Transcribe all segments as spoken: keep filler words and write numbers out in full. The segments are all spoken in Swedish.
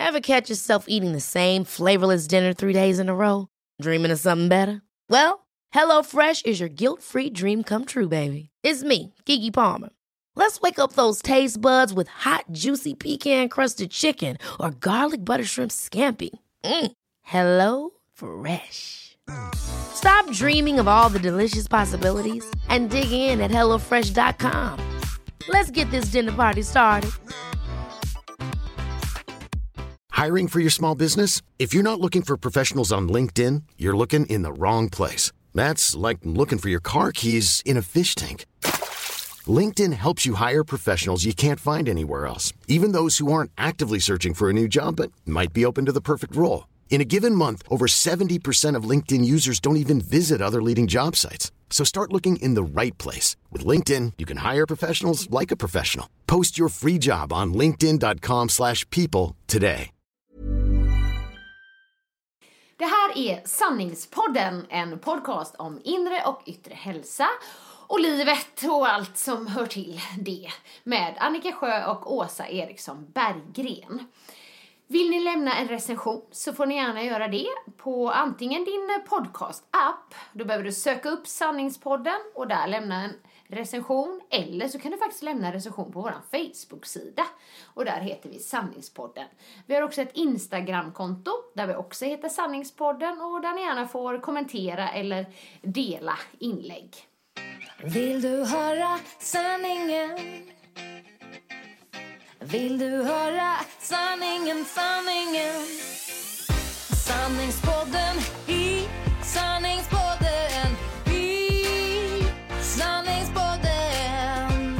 Ever catch yourself eating the same flavorless dinner three days in a row? Dreaming of something better? Well, HelloFresh is your guilt-free dream come true, baby. It's me, Keke Palmer. Let's wake up those taste buds with hot, juicy pecan-crusted chicken or garlic butter shrimp scampi. Mm. Hello Fresh. Stop dreaming of all the delicious possibilities and dig in at hello fresh dot com. Let's get this dinner party started. Hiring for your small business? If you're not looking for professionals on LinkedIn, you're looking in the wrong place. That's like looking for your car keys in a fish tank. LinkedIn helps you hire professionals you can't find anywhere else, even those who aren't actively searching for a new job but might be open to the perfect role. In a given month, over seventy percent of LinkedIn users don't even visit other leading job sites. So start looking in the right place. With LinkedIn, you can hire professionals like a professional. Post your free job on linkedin dot com slash people today. Det här är Sanningspodden, en podcast om inre och yttre hälsa och livet och allt som hör till det, med Annika Sjö och Åsa Eriksson Berggren. Vill ni lämna en recension så får ni gärna göra det på antingen din podcast-app. Då behöver du söka upp Sanningspodden och där lämna en recension. Eller så kan du faktiskt lämna en recension på vår Facebook-sida. Och där heter vi Sanningspodden. Vi har också ett Instagram-konto där vi också heter Sanningspodden. Och där ni gärna får kommentera eller dela inlägg. Vill du höra sanningen? Vill du höra sanningen, sanningen? Sanningspodden i Sanningspodden i Sanningspodden.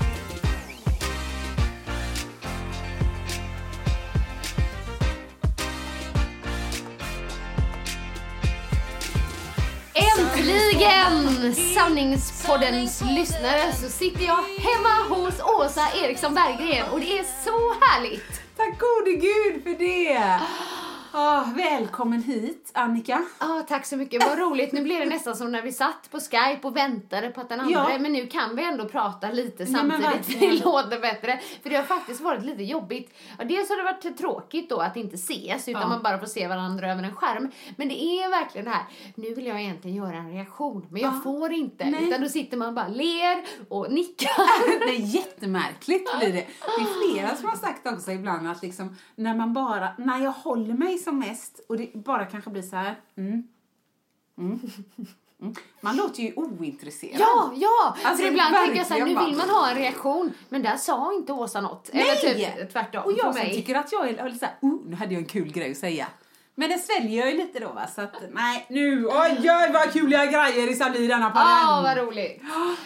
Äntligen, Sanningspoddens lyssnare, så sitter jag hemma hos Åsa Eriksson Berggren och det är så härligt. Tack gode Gud för det. Oh, välkommen hit, Annika. Ja, oh, tack så mycket. Vad roligt. Nu blir det nästan som när vi satt på Skype och väntade på att den andra. Ja. Men nu kan vi ändå prata lite samtidigt. Nej, det låter bättre. För det har faktiskt varit lite jobbigt. Ja, dels har det varit tråkigt då att inte ses, utan ja. man bara får se varandra över en skärm. Men det är verkligen det här. Nu vill jag egentligen göra en reaktion, men jag ja. får inte. Nej. Utan då sitter man bara ler och nickar. Det är jättemärkligt blir det. Det är flera som har sagt också ibland att liksom, när man bara, när jag håller mig som mest och det bara kanske blir så här mm, mm, mm. man låter ju ointresserad. Ja, ja. Alltså, för ibland tänker jag så här, nu vill man ha en reaktion, men där sa inte Åsa något. Nej. Eller typ tvärtom. Och jag mig. som tycker att jag är lite så här, oh, nu hade jag en kul grej att säga. Men det sväljer jag ju lite då, va? Så att, nej, nu, oj, oj, vad kuliga grejer det ska bli denna podden. Ja, vad roligt.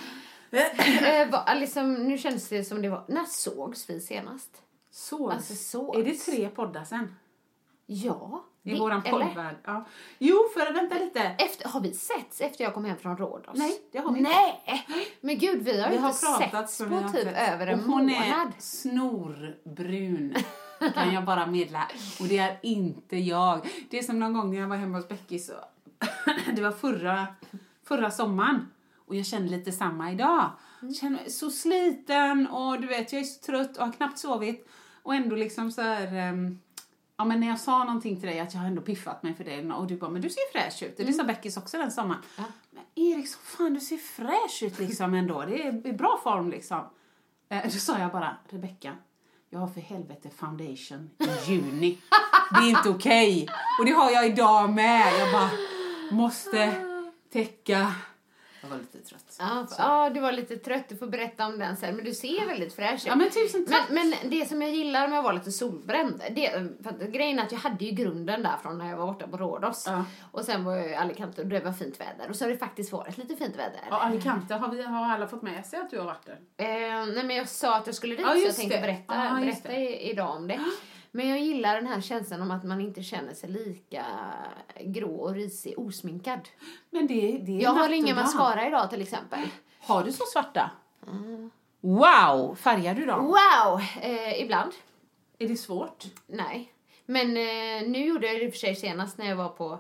eh, va, liksom, nu känns det som det var, när sågs vi senast? Sågs? Alltså, sågs. Är det tre poddar sen? Ja. I det, våran poddvärld. Ja. Jo, för vänta lite. Efter, har vi setts efter jag kom hem från Rhodos? Nej, det har vi inte. Nej. Men gud, vi har vi inte har setts på typ sett. över en och hon månad. Hon är snorbrun. Kan jag bara medla. Och det är inte jag. Det är som någon gång när jag var hemma hos Becky så det var förra förra sommaren. Och jag känner lite samma idag. Jag känner mig så sliten och du vet, jag är så trött och har knappt sovit. Och ändå liksom så här... Um, ja, men när jag sa någonting till dig att jag har ändå piffat mig för det. Och du bara, men du ser fräsch ut. Mm. Det sa Beckis också den sommaren. Ja. Men Erik, så fan, du ser fräsch ut liksom ändå. Det är i bra form liksom. Eh, då sa jag bara, Rebecca, jag har för helvete foundation i juni. Det är inte okej. Okay. Och det har jag idag med. Jag bara måste täcka... Jag var lite trött. Ja, ja, du var lite trött. Du får berätta om den sen. Men du ser väldigt fräsch ut. Ja, men tusen tack. Men, men det som jag gillar med att vara lite solbränd. Det, för att, grejen är att jag hade ju grunden där från när jag var borta på Rhodos. Ja. Och sen var jag i Alicante och det var fint väder. Och så har det faktiskt varit lite fint väder. Ja, Alicante har, vi, har alla fått med sig att du har varit där? Eh, nej, men jag sa att jag skulle dit. Ja, så jag tänkte det. berätta, ja, berätta i, idag om det. Men jag gillar den här känslan om att man inte känner sig lika grå och risig, osminkad. Men det, det är jag har ingen mascara idag till exempel. Har du så svarta? Mm. Wow! Färgar du då? Wow! Eh, ibland. Är det svårt? Nej. Men eh, nu gjorde jag det för sig senast när jag var på,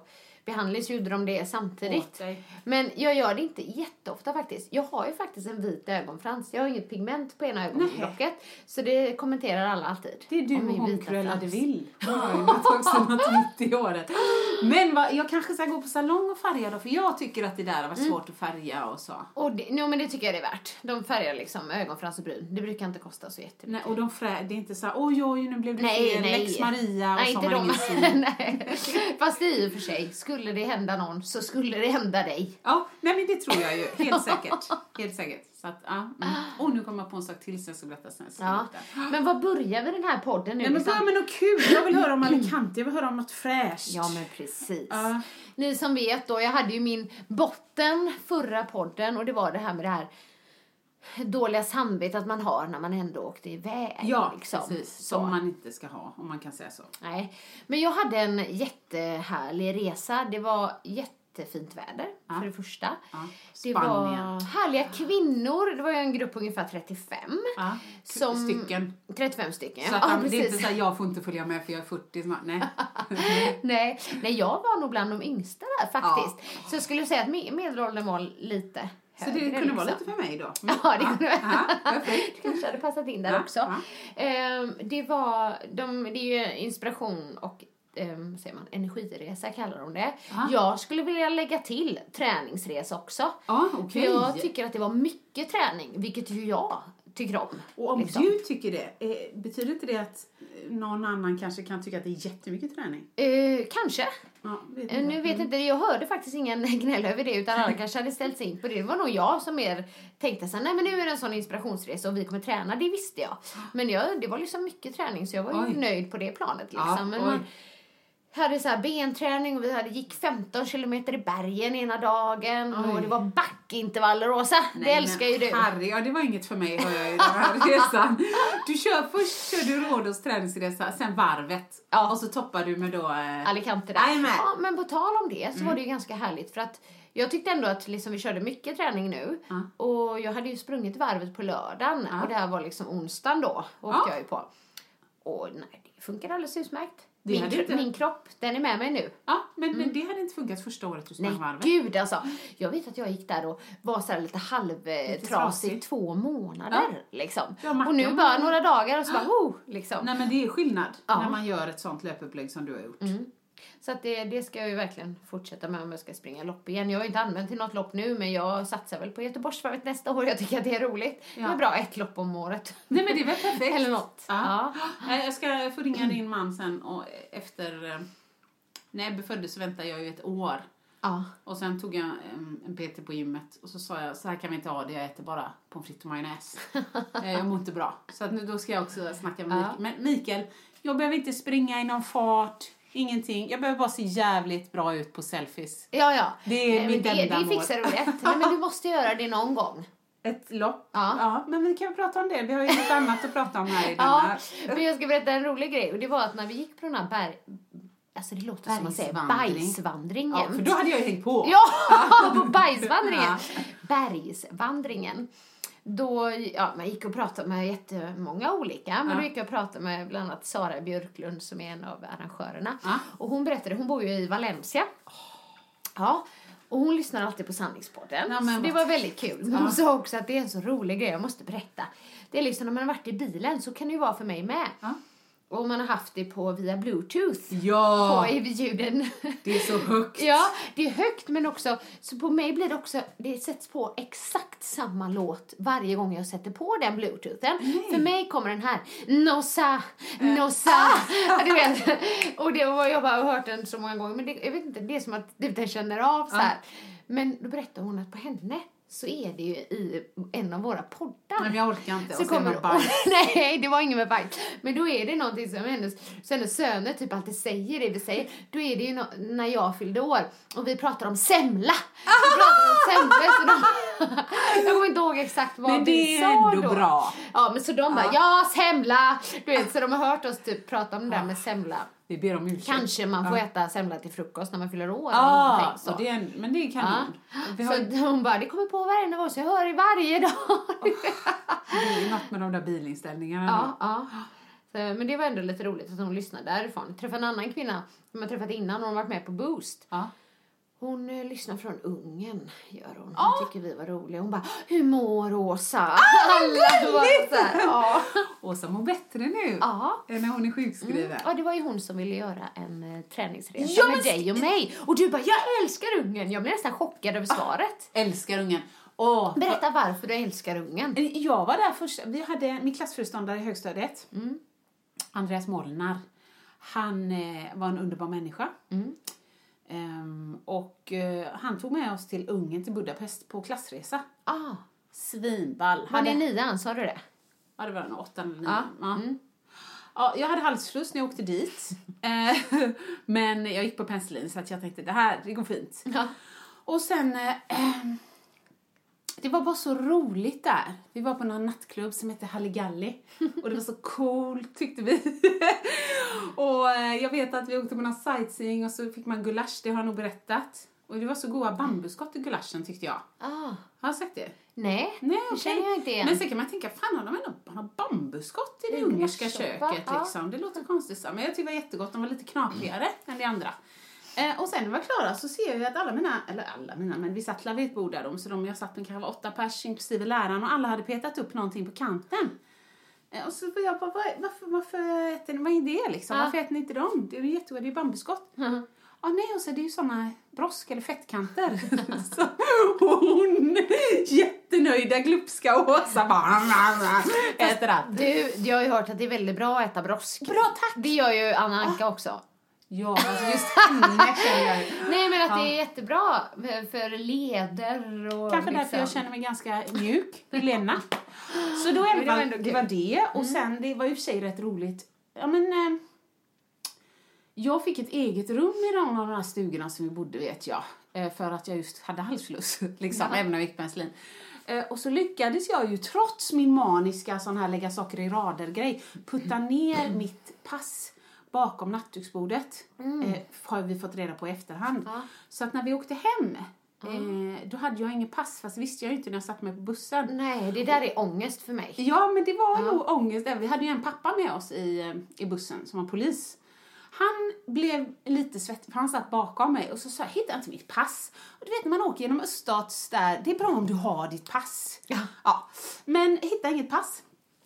behandling så gjorde de det samtidigt. Åt dig. Men jag gör det inte jätteofta faktiskt. Jag har ju faktiskt en vit ögonfrans. Jag har inget pigment på ena ögonlocket. Så det kommenterar alla alltid. Det är du om och min hon vita Cruella frans. de Vil. Jag har ju också något mitt i året. Men vad, jag kanske ska gå på salong och färga då. För jag tycker att det där har varit Mm. svårt att färga och så. Och det, no, men det tycker jag det är värt. De färgar liksom ögonfrans och bryn. Det brukar inte kosta så jättemycket. Nej, och de frä, det är inte så här, oj oj nu blev det Nej, fel, nej. Lex Maria och Nej, så inte har man de. ingen syn. Nej. Fast i och för sig, skulle det hända någon så skulle det hända dig. Ja, nej men det tror jag ju, helt säkert. Helt säkert. Så att, ja. Mm. Och nu kommer jag på en sak till så jag ska berätta sen. Ja. Men vad börjar vi den här podden nu? Nej men börja med något kul, jag vill höra om Alicante, jag vill höra om något fräscht. Ja, men precis. Ja. Ni som vet då, jag hade ju min botten förra podden och det var det här med det här dåliga samvetet att man har när man ändå åkte iväg. Ja, liksom. precis. Så. Som man inte ska ha, om man kan säga så. Nej, men jag hade en jättehärlig resa. Det var jättefint väder, Ja. för det första. Ja. Det Spanien. var härliga kvinnor. Det var ju en grupp på ungefär trettiofem. Ja. Som, Stycken. trettiofem stycken. Så Ja, att ja, de, det är inte precis. så här, jag får inte följa med för jag är fyrtio. Så man, nej. nej, nej, jag var nog bland de yngsta där faktiskt. Så jag skulle säga att med- medelåldern var lite Så det högre, kunde vara liksom. lite för mig då. Ja, det kunde det. Ja, perfekt. Det kanske hade passat in där Ja, också. ja. Ehm, det var, de, det är ju inspiration och um, säger man, energiresa kallar de det. Ja. Jag skulle vilja lägga till träningsresa också. Ja, För okej. jag tycker att det var mycket träning, vilket ju jag tycker om. Och om liksom. du tycker det, eh, betyder inte det att någon annan kanske kan tycka att det är jättemycket träning? Eh, kanske. Ja, vet Eh, Nu vet inte, jag hörde faktiskt ingen gnäll över det utan alla kanske hade ställt sig in på det. Det var nog jag som mer tänkte så här, nej men nu är det en sån inspirationsresa och vi kommer träna, det visste jag. Men jag, det var liksom mycket träning så jag var ju Oj. nöjd på det planet liksom. Ja, men oj. man hade så här benträning och vi hade gick femton kilometer i bergen ena dagen Oj. och det var backintervaller, Rosa. Det Nej, älskar men ju du. Harry, ja, det var inget för mig hör jag i den här resan. Du kör först kör du Rhodos träningsresa, sen varvet. Ja. Och så toppar du med då... Eh, Alicante där. Jajamän. Ja, men på tal om det så var det ju ganska härligt för att jag tyckte ändå att liksom vi körde mycket träning nu. Ja. Och jag hade ju sprungit varvet på lördagen Ja. och det här var liksom onsdagen då åkte Ja. jag ju på. Och nej, det funkar alldeles utmärkt. Det Min, hade kro- inte- min kropp, den är med mig nu. Ja, men, men det hade inte funkat första året du sprang Nej, varvet. gud alltså. Jag vet att jag gick där och var så här lite halvtrasig trasig. två månader. Liksom. Ja, Martin, och nu ja, bara men- några dagar och så bara, oh, liksom. Nej, men det är skillnad Ja. när man gör ett sånt löpupplägg som du har gjort. Mm. Så att det, det ska jag ju verkligen fortsätta med om jag ska springa lopp igen. Jag har inte använt till något lopp nu, men jag satsar väl på Göteborgsvarvet nästa år. Jag tycker att det är roligt. Ja. Det är bra, ett lopp om året. Nej, men det är väl perfekt. Eller något. Ja. Ja. Nej, jag ska få ringa din man sen och efter... eh, När Ebbe föddes så väntade jag ju ett år. Ja. Och sen tog jag en, en P T på gymmet. Och så sa jag, så här kan vi inte ha det. Jag äter bara pommes frites och majonnäs. Eh, jag mår inte bra. Så att nu, då ska jag också snacka med Ja. Mikael. Men Mikael, jag behöver inte springa i någon fart. Ingenting. Jag behöver bara se jävligt bra ut på selfies. Ja, ja. Det är Nej, mitt men det, enda det mål. fixar du rätt. Nej, men du måste göra det någon gång. Ett lopp. Ja. Ja, men vi kan prata om det. Vi har ju lite annat att prata om här i Ja, denna. men jag ska berätta en rolig grej. Och det var att när vi gick på den här berg... Alltså det låter som man säger Bergsvandring. bajsvandringen. Ja, för då hade jag ju hängt på. Ja, på bergsvandringen. Ja. Bergsvandringen. Då, ja, man gick och pratade med jättemånga olika. Men Ja. då gick jag och pratade med bland annat Sara Björklund som är en av arrangörerna. Ja. Och hon berättade, hon bor ju i Valencia. Ja, och hon lyssnar alltid på Sanningspodden. Ja, men så det vad- var väldigt kul. Men hon sa också att det är en så rolig grej, jag måste berätta. Det är liksom när man har varit i bilen så kan det ju vara för mig med. Ja. Och man har haft det på via Bluetooth. Ja, På i ljuden. det är så högt. Ja, det är högt men också, så på mig blir det också, det sätts på exakt samma låt varje gång jag sätter på den bluetoothen. Nej. För mig kommer den här, Nossa, Nossa, du vet. Och det var, jag bara har hört den så många gånger, men det, jag vet inte, det är som att den känner av så här. Men då berättar hon att på henne så är det ju i en av våra poddar. Nej, men jag orkar inte. Så Och sen kommer, med bajs. nej, det var ingen med bajs. Men då är det någonting som hennes, så hennes söner typ alltid säger det vi säger. Då är det ju no, när jag fyllde år och vi pratar om semla. Vi pratar om semla. Så de, jag kommer inte ihåg exakt vad Men det vi är sa ändå då. bra. Ja, men så de bara, Ja. ja, semla. Du vet, så de har hört oss typ prata om det där med semla. Vi ber om ursäkt. Kanske man får Ja. äta semla till frukost när man fyller år. eller Ja, någonting så. och det är en, men det är kanon. Vi har, Så hon bara, det kommer på varje år så jag hör det varje dag. det är ju något med de där bilinställningarna. Ja, ja. Så, men det var ändå lite roligt att hon lyssnade därifrån. Jag träffade en annan kvinna som jag träffat innan och hon har varit med på Boost. Ja. Hon eh, lyssnar från Ungern, gör hon. Hon Ja. tycker vi var roliga. Hon bara, hur mår Åsa? Ah, Alla var så här, ja. Åsa mår bättre nu Ja. än när hon är sjukskriven. Ja, det var ju hon som ville göra en eh, träningsresa Ja, med men- dig och mig. Och du bara, jag älskar Ungern. Jag blev nästan chockad över svaret. Älskar ungen. Åh, Berätta varför du älskar Ungern. jag var där först. Vi hade min klassföreståndare i högstadiet. Mm. Andreas Molnar. Han eh, var en underbar människa. Mm. Ehm, och eh, han tog med oss till Ungern, till Budapest, på klassresa. Ah, Svinball. var Hade- ni nian, sa du det? Ja, det var en åtta eller nio. Ja. Ja. Mm. Ja, jag hade halsfluss när jag åkte dit. Eh, Men jag gick på penicillin så att jag tänkte, det här, det går fint. Ja. Och sen, eh, det var bara så roligt där. Vi var på någon nattklubb som hette Halligalli. Och det var så coolt, tyckte vi. Och eh, jag vet att vi åkte på någon sightseeing och så fick man gulasch, det har jag nog berättat. Och det var så goda bambuskott i gulaschen, tyckte jag. Ah. Har jag sagt det? Nej, Nej, det okej. känner jag inte igen. Men så kan man tänka, fan har de ändå man har bambuskott i det I ungerska gulaschsoppa, köket ja. liksom. Det låter konstigt så, men jag tycker det var jättegott. De var lite knaprigare än de andra. Eh, och sen när vi var klara så ser jag ju att alla mina, eller alla mina, men vi satt vid ett bord där de, så de, jag satt med kanske åtta pers inklusive läraren och alla hade petat upp någonting på kanten. Eh, och så var jag bara, vad- varför, varför äter ni, vad är det liksom? Ja. Varför äter ni inte dem? Det är ju jättegott, det är ju bambuskott. Mhm. Ja, nej, och så det är ju såna brosk- eller fettkanter. Så, och hon, jättenöjda, glupska Åsa bara äter allt. Du, jag har ju hört att det är väldigt bra att äta brosk. Bra, tack! Det gör ju Anna Anka också. Ja, alltså just henne känner jag ju. Nej, men att Ja. det är jättebra för, för leder och Kanske därför liksom. jag känner mig ganska mjuk i Lena. Så då i alla Men det var fall, ändå det kul. var det. Och sen, det var ju för sig rätt roligt. Ja, men... Eh, jag fick ett eget rum i de, de här stugorna som vi bodde, vet jag. Eh, för att jag just hade halsfluss, liksom, Ja. även när jag gick penicillin. Eh, och så lyckades jag ju, trots min maniska sån här lägga saker i rader-grej, putta ner mitt pass bakom nattduksbordet. Eh, har vi fått reda på i efterhand. Ja. Så att när vi åkte hem, eh, då hade jag ingen pass, fast visste jag ju inte när jag satt med på bussen. Nej, det där är ångest för mig. Ja, men det var nog ångest. Vi hade ju en pappa med oss i, eh, i bussen som var polis. Han blev lite svettig, för han satt bakom mig och så sa jag, hittar inte mitt pass. Och du vet, när man åker genom öststats där, det är bra om du har ditt pass. Ja. Ja. Men hittade inget pass.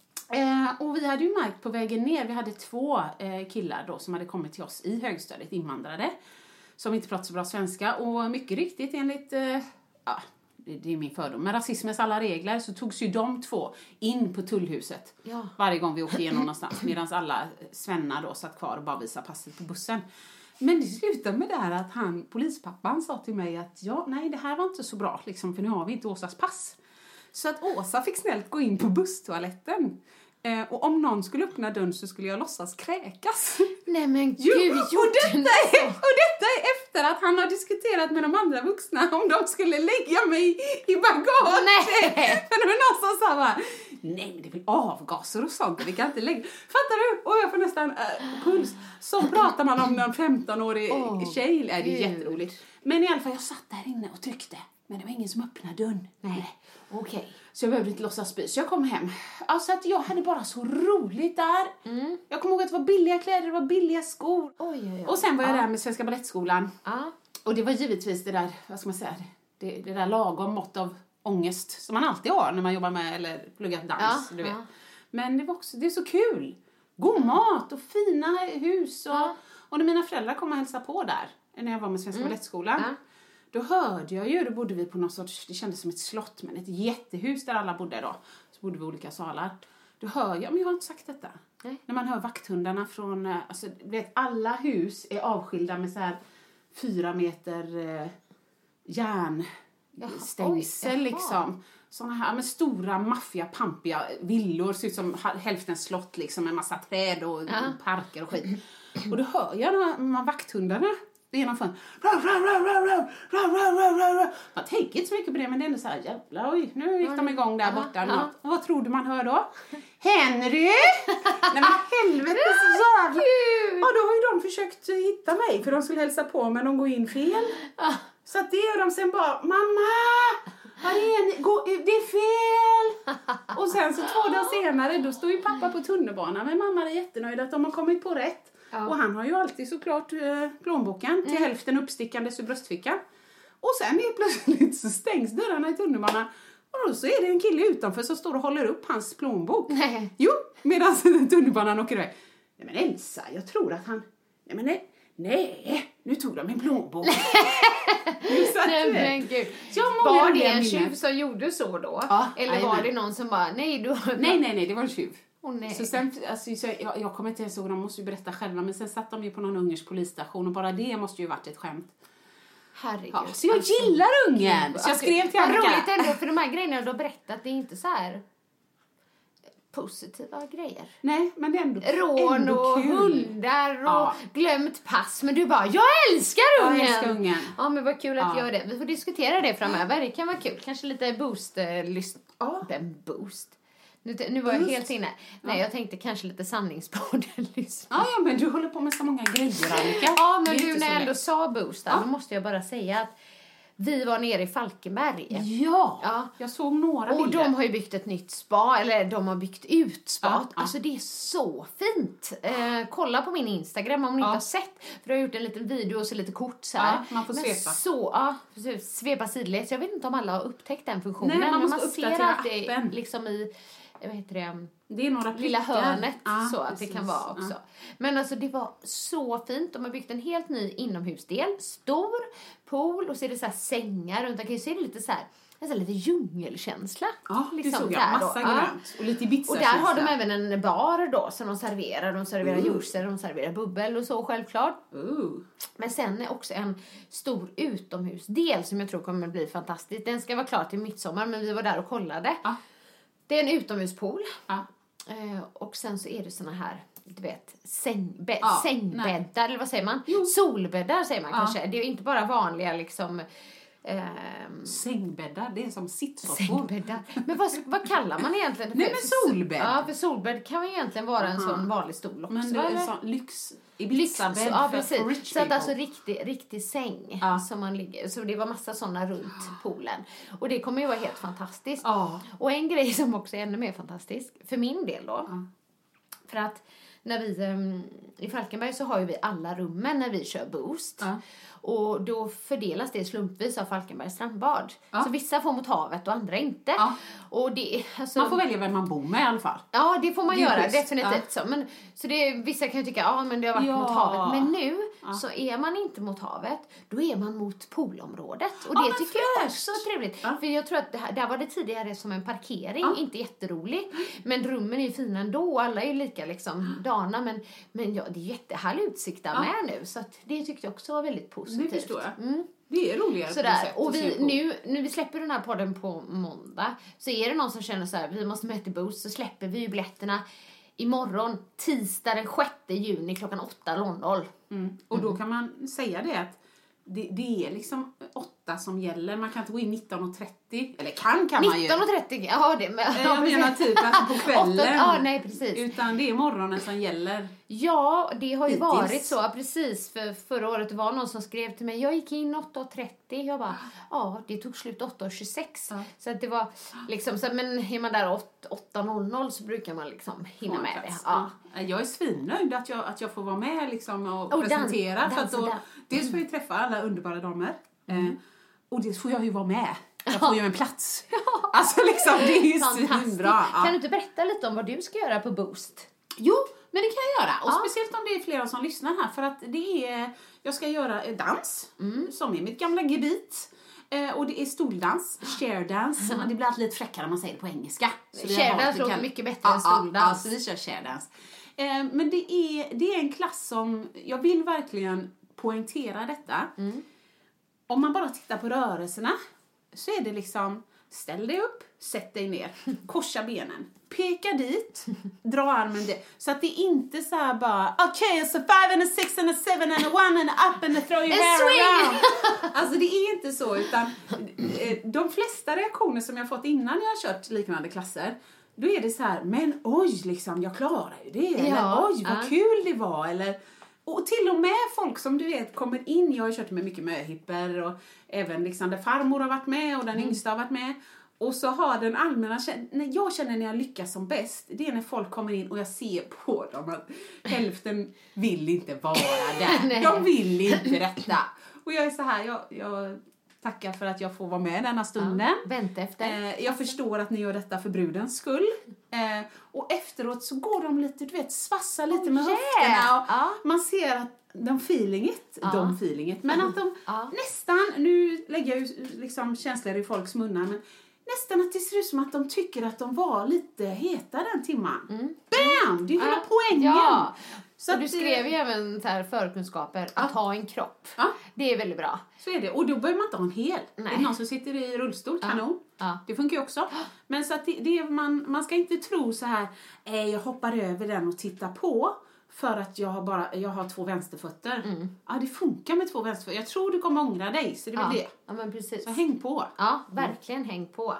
Eh, och vi hade ju märkt på vägen ner, vi hade två eh, killar då som hade kommit till oss i högstadiet, invandrare. Som inte pratade så bra svenska. Och mycket riktigt enligt, eh, ja, det, det är min fördom, men rasismens alla regler så togs ju de två in på tullhuset. Ja. Varje gång vi åkte igenom någonstans. Medan alla svennar då satt kvar och bara visade passet på bussen. Men det slutade med det här att han, polispappan sa till mig att ja, nej, det här var inte så bra liksom, för nu har vi inte Åsas pass. Så att Åsa fick snällt gå in på busstoaletten. Eh, och om någon skulle öppna dörren så skulle jag låtsas kräkas. Nej, men Jo, gud, och, gjorde detta den är, och detta är efter att han har diskuterat med de andra vuxna om de skulle lägga mig i bagage. Nej. För det var någon som sa bara, nej, men det är väl avgaser och sånt, vi kan inte lägga. Fattar du? Och jag får nästan äh, puls. Så pratar man om någon femton-årig Åh, tjej. Nej, det är Gud. jätteroligt. Men i alla fall, jag satt där inne och tryckte. Men det var ingen som öppnade dörren. Nej, okej. Så jag behövde inte låtsas spy. Så jag kom hem. Alltså att jag hade bara så roligt där. Mm. Jag kommer ihåg att det var billiga kläder, det var billiga skor. Oj, oj, oj. Och sen var jag Ja. där med Svenska Balettskolan. Ja. Och det var givetvis det där, vad ska man säga, det, det där lagom mått av ångest som man alltid har när man jobbar med eller pluggar dans, Ja, du vet. ja. Men det var också, det är så kul. God mat och fina hus. Och, Ja. och när mina föräldrar kom och hälsade på där, när jag var med Svenska Balettskolan. Ja. Då hörde jag ju, då bodde vi på något sorts, det kändes som ett slott, men ett jättehus där alla bodde då. Så bodde vi i olika salar. Då hör jag, men jag har inte sagt detta. Nej. När man hör vakthundarna från, eh, alltså du vet, alla hus är avskilda med så här fyra meter eh, järnstängsel oj, jaha. liksom. Såna här med stora, maffiga, pampiga villor, ser ut som ha- hälften slott liksom, med massa träd och Ja. parker och skit. Och då hör jag de här, de här vakthundarna genom fön. Man tänker inte så mycket på det, men det är ändå så här, jävlar, oj, nu gick de igång där Ja, borta. ja. Och vad tror du man hör då? Henry! Nej men helvete så jävla... Ja, då har ju de försökt hitta mig, för de skulle hälsa på, men de går in fel. Så att det gör de sen bara, mamma! Var är ni? Gå, det är fel! Och sen så två dagar senare, då står ju pappa på tunnelbanan, men mamma är jättenöjd att de har kommit på rätt. Ja. Och han har ju alltid såklart eh, plånboken till hälften uppstickandes ur bröstfickan. Och sen helt plötsligt så stängs dörrarna i tunnelbanan. Och då så är det en kille utanför som står och håller upp hans plånbok. Nej. Jo, medan tunnelbanan åker iväg. Nej men Elsa, jag tror att han... Nej men nej, nej nu tog de min plånbok. Nej men gud. Var det en tjuv som gjorde så då? Ja, eller amen. var det någon som bara, nej du har... Nej, nej, nej, det var en tjuv. Oh, nej. Så sen, alltså, så jag, jag kommer inte ens ihåg, de måste ju berätta själva. Men sen satt de ju på någon ungersk polisstation och bara det måste ju varit ett skämt. Herregud. Ja, så jag gillar ungen. Så jag skrev till Annika. Vad roligt ändå, för de här grejerna du har berättat, det är inte så här positiva grejer. Nej, men det är ändå, Rån ändå och kul. hundar och Ja. glömt pass. Men du bara, jag älskar ungen! Jag älskar ungen. Ja, men vad kul att Ja. göra det. Vi får diskutera det framöver. Det kan vara kul. Kanske lite boost. Eh, lys- Ja. Den boost. Nu, nu var jag Boost. helt inne. Nej, jag tänkte kanske lite sanningspodden lyssna. Ja, ja, men du håller på med så många grejer, Annika. Ja, men Det är du, inte när så jag ändå lätt. sa boost, Ja. då måste jag bara säga att vi var nere i Falkenberg. Ja, Ja. jag såg några Och bilder. de har ju byggt ett nytt spa, eller de har byggt ut spa. Ja, ja. Alltså det är så fint. Eh, kolla på min Instagram om ni Ja. inte har sett. För jag har gjort en liten video och så lite kort så här. Ja, man får Men svepa. Så, ja, precis. Svepa sidledes. Jag vet inte om alla har upptäckt den funktionen. Nej, man men måste man ser uppdatera att det är appen. liksom i, vad heter det, Det är några lilla prickar. hörnet Ja, så att precis. det kan vara också. Ja. Men alltså det var så fint. De har byggt en helt ny inomhusdel. Stor pool och så är det så här sängar runt omkring. Så är det lite så här, alltså lite djungelkänsla. Ja, det liksom såg jag. där då. Massa Ja. grönt. Och lite Ibiza. Och där har de även en bar då som de serverar. De serverar Mm. juicer, de serverar bubbel och så självklart. Ooh. Men sen är också en stor utomhusdel som jag tror kommer bli fantastisk. Den ska vara klar till midsommar, men vi var där och kollade. Ja. Det är en utomhuspool. Ja. Eh, och sen så är det såna här, du vet, säng, bä- Ja, sängbäddar, eller vad säger man? Jo. Solbäddar säger man Ja. kanske. Det är ju inte bara vanliga liksom... ehm, Sängbäddar, det är som sittsoffor. Sängbäddar. Men vad, vad kallar man egentligen det för? Nej, men solbädd. Ja, för solbädd kan ju egentligen vara en Aha. sån vanlig stol också. Men det är eller? en sån lyx... Lyx, Ibiza-bädd ja, för, precis. för rich Så att people. alltså riktig, riktig säng Ja. som man ligger. Så det var massa såna runt poolen. Och det kommer ju vara helt fantastiskt. Ja. Och en grej som också är ännu mer fantastisk, för min del då. Ja. För att när vi, um, i Falkenberg så har ju vi alla rummen när vi kör boost. Ja. Och då fördelas det slumpvis av Falkenbergs strandbad. Ja. Så vissa får mot havet och andra inte. Ja. Och det, alltså, Man får välja vem man bor med i alla fall. Ja, det får man Det är göra, schysst. definitivt. Så, men, så det, vissa kan ju tycka, ja men det har varit Ja. mot havet. Men nu Ja. så är man inte mot havet, då är man mot poolområdet. Och Ja, det men tycker jag fräscht. också är trevligt. Ja. För jag tror att det här, där var det tidigare som en parkering, Ja. inte jätterolig. Men rummen är ju fina ändå, alla är ju lika liksom dana. Men, men ja, det är jättehärlig utsikt där Ja. med nu. Så att det tyckte jag också var väldigt positivt. Det förstår jag. Mm. Det är roligare Sådär. sätt Och att se vi, på. nu, nu vi släpper den här podden på måndag, så är det någon som känner så här, vi måste med till Boost, så släpper vi ju biljetterna imorgon, tisdag den sjätte juni klockan åtta noll noll. Mm. Och då kan man säga det att det, det är liksom åtta som gäller. Man kan inte gå in nitton och trettio. Eller kan kan man ju. nitton och trettio, ja det men, Jag menar typ alltså på kvällen. åtta, ja, nej precis. Utan det är morgonen som gäller. Ja, det har ju Hittills. varit så, precis. För förra året var någon som skrev till mig, jag gick in åtta trettio. Jag bara, ja, det tog slut åtta tjugosex. Ja. Så att det var liksom, så, men är man där åtta noll noll så brukar man liksom hinna med det. Ja. Ja. Jag är svinnöjd att jag, att jag får vara med liksom och, Och presentera. dan- för att dansa då, där. dels får jag träffa alla underbara damer. Eh, och dels får jag ju vara med. Jag får ju en plats. Alltså liksom, det är ju Fantastiskt. svinbra. Ja. Kan du inte berätta lite om vad du ska göra på Boost? Jo, men det kan jag göra. Och Ja. speciellt om det är flera som lyssnar här. För att det är, jag ska göra eh, dans, som är mitt gamla gebit. Eh, och det är stoldans, sharedance. Det blir alltid lite fräckare när man säger det på engelska. Så vi har Sharedance valt- vi låter kan- mycket bättre Ja, än ja, stoldans. Ja, så vi kör sharedance. Eh, men det är, det är en klass som, jag vill verkligen poängtera detta. Om man bara tittar på rörelserna så är det liksom, ställ dig upp, sätt dig ner, korsa benen, peka dit, dra armen dit. Så att det är inte så här bara, okej, okay, so five and a six and a seven and a one and a up and a throw your En hair swing! around. Alltså det är inte så, utan eh, de flesta reaktioner som jag fått innan jag har kört liknande klasser, då är det så här, men oj, liksom, jag klarar ju det. Eller Ja, oj, vad ja. kul det var. Eller, och till och med folk som du vet kommer in, jag har kört med mycket möhipper och även liksom där farmor har varit med och den Mm. yngsta har varit med. Och så har den allmänna, när jag känner när jag lyckas som bäst, det är när folk kommer in och jag ser på dem att hälften vill inte vara där. Nej. De vill inte detta. Och jag är så här, jag, jag tacka för att jag får vara med denna stunden. Ja, vänta efter. Eh, jag förstår att ni gör detta för brudens skull. Eh, och efteråt så går de lite, du vet, svassar lite Oh, med yeah. höfterna. Och Ja. man ser att de feelinget, Ja. de feelinget. Men att de Ja. nästan, nu lägger jag ju liksom känslor i folks munnar, men nästan att det ser ut som att de tycker att de var lite heta den timman. Mm. Bam! Det är ju hela Ja. poängen. Ja. Så Och du att, skrev ju även så här förkunskaper att ha en kropp. Ja. Det är väldigt bra. Så är det. Och då behöver man inte ha en hel. Nej. Är det någon som sitter i rullstol, kanon. Ja. Det funkar ju också. Men så att det, det är, man, man ska inte tro så här, eh, jag hoppar över den och tittar på. För att jag har, bara, jag har två vänsterfötter. Mm. Ja, det funkar med två vänsterfötter. Jag tror du kommer ångra dig, så det är väl Ja. det. Ja, men precis. Så häng på. Ja, verkligen häng på.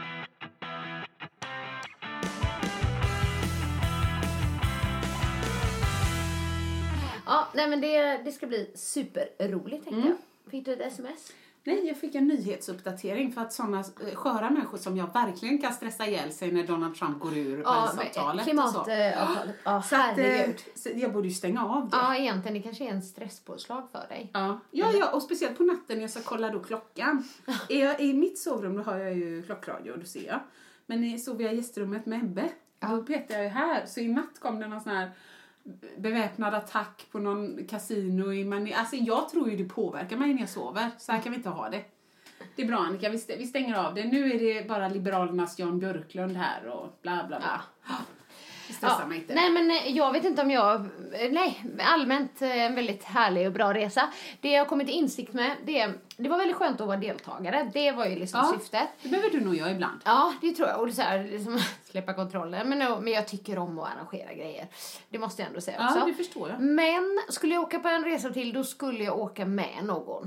Ja, nej men det, det ska bli superroligt tänkte jag. Fick du ett sms? Nej, jag fick en nyhetsuppdatering för att sådana eh, sköra människor som jag verkligen kan stressa ihjäl sig när Donald Trump går ur Parisavtalet. klimatavtalet. Ja, Så att, eh, herregud. så jag borde ju stänga av det. Ja, egentligen det kanske är en stresspåslag för dig. Ja, ja, ja, och speciellt på natten när jag ska kolla då klockan. Är jag, I mitt sovrum då har jag ju klockradio, då ser jag. Men i- sover jag i gästrummet med Ebbe, då petar jag ju här. Så i natt kom det någon sån här beväpnad attack på någon kasino i Mani. Alltså jag tror ju det påverkar mig när jag sover. Så här kan vi inte ha det. Det är bra Annika, vi st- vi stänger av det. Nu är det bara Liberalernas Jan Björklund här och bla bla bla. Det stressar Ja, mig inte. nej men eh, jag vet inte om jag, eh, nej allmänt eh, en väldigt härlig och bra resa. Det jag har kommit till insikt med, det, det var väldigt skönt att vara deltagare. Det var ju liksom Ja. syftet. Det behöver du nog göra ibland. Ja, det tror jag. Och det är så här, liksom, släppa kontrollen. Men, no, men jag tycker om att arrangera grejer. Det måste jag ändå säga också. Ja, det förstår jag. Men skulle jag åka på en resa till, då skulle jag åka med någon.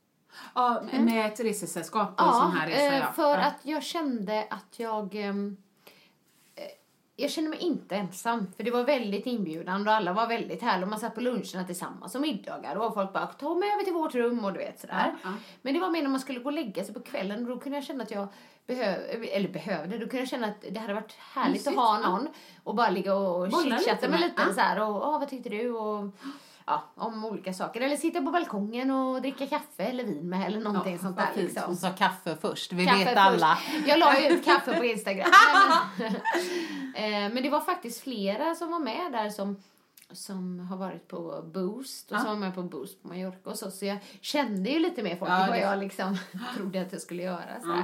Ja, med ett resesällskap på en sån här resa. eh, Ja. för ja. att jag kände att jag... ehm, eh, jag kände mig inte ensam. För det var väldigt inbjudande och alla var väldigt härliga. Och man satt på luncherna tillsammans och middagar. Och folk bara, ta mig över till vårt rum och du vet sådär. Ja, ja. Men det var mer när man skulle gå och lägga sig på kvällen. Och då kunde jag känna att jag behöv, eller behövde. Då kunde jag känna att det hade varit härligt Mysigt, att ha ja. någon. Och bara ligga och Bolla chitchatta lite med med, lite ja. så här. Och "Åh, vad tyckte du? Och ja, om olika saker. Eller sitta på balkongen och dricka kaffe eller vin med. Eller någonting Ja, sånt vad där fint. liksom. Hon sa kaffe först, vi Kaffe vet först. alla. Jag la ju ut kaffe på Instagram. Nej, men, eh, men det var faktiskt flera som var med där som, som har varit på Boost. Och Ja. som var med på Boost på Mallorca och så. Så jag kände ju lite mer folk Ja, än vad det- jag liksom trodde att jag skulle göra. Så här.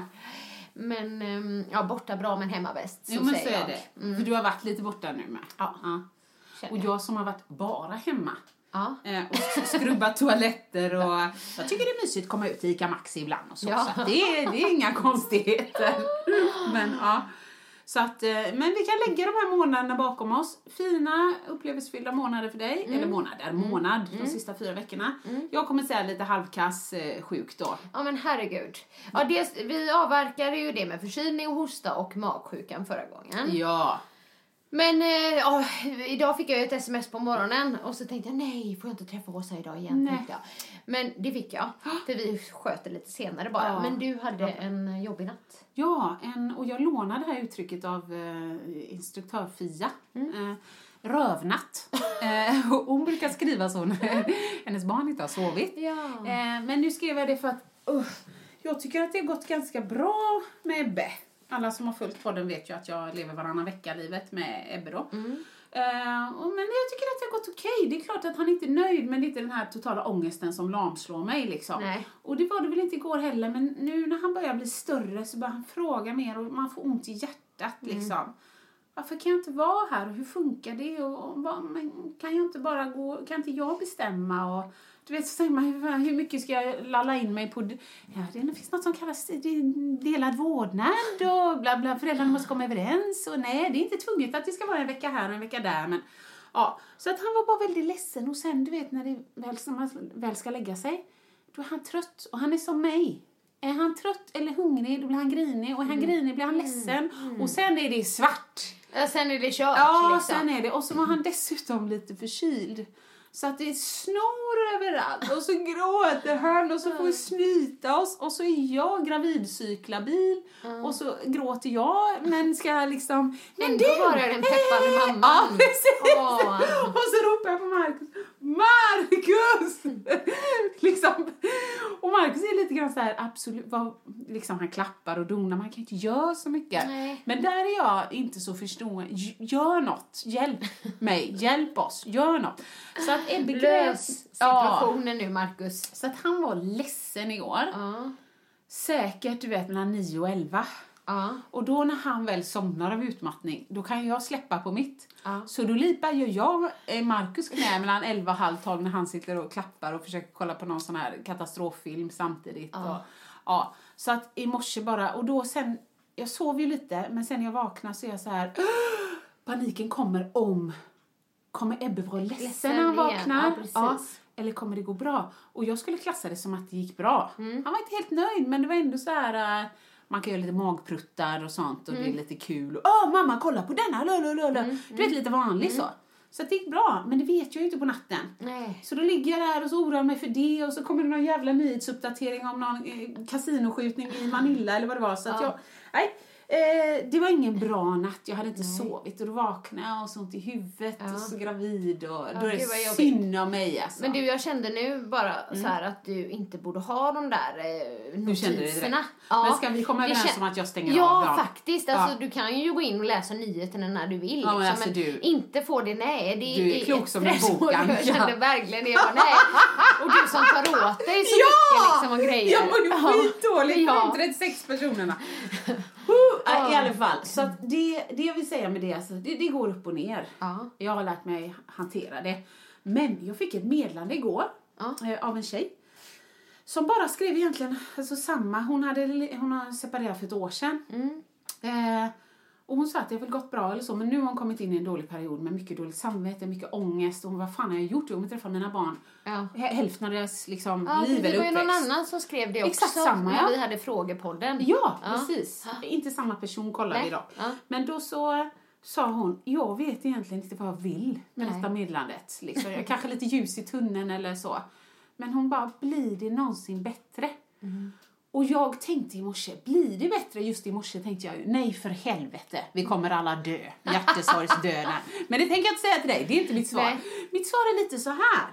Men ehm, ja, borta bra men hemma bäst. Så Jo, men så säger är jag. det. För du har varit lite borta nu med. Ja. Ja. Känner Och jag. jag som har varit bara hemma. Ja. Eh, och skrubbat toaletter och jag tycker det är mysigt att komma ut till Ica Maxi ibland och så. Ja. Så att det, är, det är inga konstigheter. Men ja. Så att, eh, men vi kan lägga de här månaderna bakom oss. Fina upplevelsefulla månader för dig. Eller månader, månad. De sista fyra veckorna. Jag kommer säga lite halvkass eh, sjuk då. Ja men herregud. Ja, det, vi avverkade ju det med förkylning och hosta och magsjukan förra gången. Ja. Men eh, ja, idag fick jag ett sms på morgonen och så tänkte jag nej, får jag inte träffa Åsa idag igen? Nej. tänkte jag. Men det fick jag, för vi sköt det lite senare bara. Ja. Men du hade en jobbig natt. Ja, en, och jag lånade det här uttrycket av eh, instruktör Fia. Eh, rövnatt. eh, och hon brukar skriva så när hennes barn inte har sovit. Ja. Eh, men nu skrev jag det för att uh, jag tycker att det har gått ganska bra med Ebbe. Alla som har följt podden vet ju att jag lever varannan vecka-livet med Ebbe då. Mm. Eh, och, men jag tycker att det har gått okej. Det är klart att han inte är nöjd, men det är inte den här totala ångesten som lamslår mig liksom. Nej. Och det var det väl inte igår heller, men nu när han börjar bli större så börjar han fråga mer och man får ont i hjärtat liksom. Varför kan jag inte vara här och hur funkar det och, och vad, men kan jag inte bara gå, kan inte jag bestämma och du vet så säger man hur, hur mycket ska jag lalla in mig på, ja det finns något som kallas delad vårdnad och bla bla, föräldrarna måste komma överens och nej det är inte tvunget att det ska vara en vecka här och en vecka där men ja, så att han var bara väldigt ledsen och sen du vet när det väl, när man väl ska lägga sig då är han trött och han är som mig. Är han trött eller hungrig då blir han grinig och är han grinig blir han ledsen och sen är det svart. Ja, sen är det kört Ja, liksom. sen är det. Och så var han dessutom lite förkyld. Så att det är snor överallt. Och så gråter han och så får vi snyta oss. Och så är jag gravidcyklabil. Mm. Och så gråter jag. Men ska liksom... Men Men du! då var det den peppande mamman. Ja, precis. Åh. Och så ropar jag på Marcus. Marcus! liksom. Och Marcus är lite han så här, absolut, var, liksom han klappar och donar, man kan inte göra så mycket. Nej. Men där är jag inte så förstående. Gör något, hjälp mig, hjälp oss, gör något. Så att Ebbe Lös situationen ja, nu, Marcus. så att han var ledsen igår. Ja. Säkert, du vet, mellan nio och elva. Ja. Och då när han väl somnar av utmattning, då kan jag släppa på mitt. Ja. Så då lipar ju jag Marcus knä mellan elva och halv tolv när han sitter och klappar och försöker kolla på någon sån här katastroffilm samtidigt. Ja. Och, ja, så att i morse bara, och då sen, jag sov ju lite, men sen när jag vaknar så är jag så här, paniken kommer om, kommer Ebbe vara ledsen, Ledsen när han igen. vaknar? Ja, precis. Ja. Eller kommer det gå bra? Och jag skulle klassa det som att det gick bra. Mm. Han var inte helt nöjd, men det var ändå så här... Uh, man kan göra lite magpruttar och sånt. Och mm. det är lite kul. Åh, mamma, kolla på denna. Lululul. Mm. Du vet, lite vanligt mm. så. Så det gick bra, men det vet jag ju inte på natten. Nej. Så då ligger jag där och så oroar mig för det. Och så kommer det någon jävla nyhetsuppdatering om någon eh, kasinoskjutning i Manila eller vad det var. Så att ja. jag... Nej. Eh, det var ingen bra natt. Jag hade inte Nej. sovit. Och då vaknade jag och så ont i huvudet. Ja. Och så gravid. Och ja, då är det synd om mig. Alltså. Men du, jag kände nu bara mm. så här att du inte borde ha de där eh, notiserna. Ja. Men ska vi komma överens kände... om att jag stänger ja, av? Ja, faktiskt. Alltså, ja. Du kan ju gå in och läsa nyheterna när du vill. Ja, men liksom, alltså, men du... inte få det. Nej, det du är klok som en bokan. Jag kände ja. verkligen det. Var, nej. Och du som tar åt dig så ja! mycket liksom, och grejer. Jag mår ju ja. skitdåligt. Ja. Inte trettiosex personerna. Uh, I alla fall, så att det, det jag vill säga med det, alltså, det, det går upp och ner. Ja. Jag har lärt mig hantera det. Men jag fick ett meddelande igår ja. eh, av en tjej. Som bara skrev egentligen alltså, samma. Hon hade hon har separerat för ett år sedan. Mm. Eh, och hon sa att det har väl gått bra eller så. Men nu har hon kommit in i en dålig period med mycket dåligt samvete, mycket ångest. Och hon, vad fan har jag gjort? Jag har träffat mina barn. Ja. Hälften av deras liksom, ja, liv eller uppväxt. Det var ju någon annan som skrev det också. Exakt samma, när ja. vi hade frågepodden. Ja, ja. precis. Ja. Inte samma person kollade Nej. idag. Ja. Men då så sa hon, jag vet egentligen inte vad jag vill med Nej. detta meddelandet. Liksom. Jag kanske lite ljus i tunneln eller så. Men hon bara, blir det någonsin bättre? Mm. Och jag tänkte i morse, blir det bättre? Just i morse tänkte jag, nej för helvete, vi kommer alla dö. Hjärtesorgsdöden. Men det tänker jag inte säga till dig, det är inte mitt svar. Nej. Mitt svar är lite så här.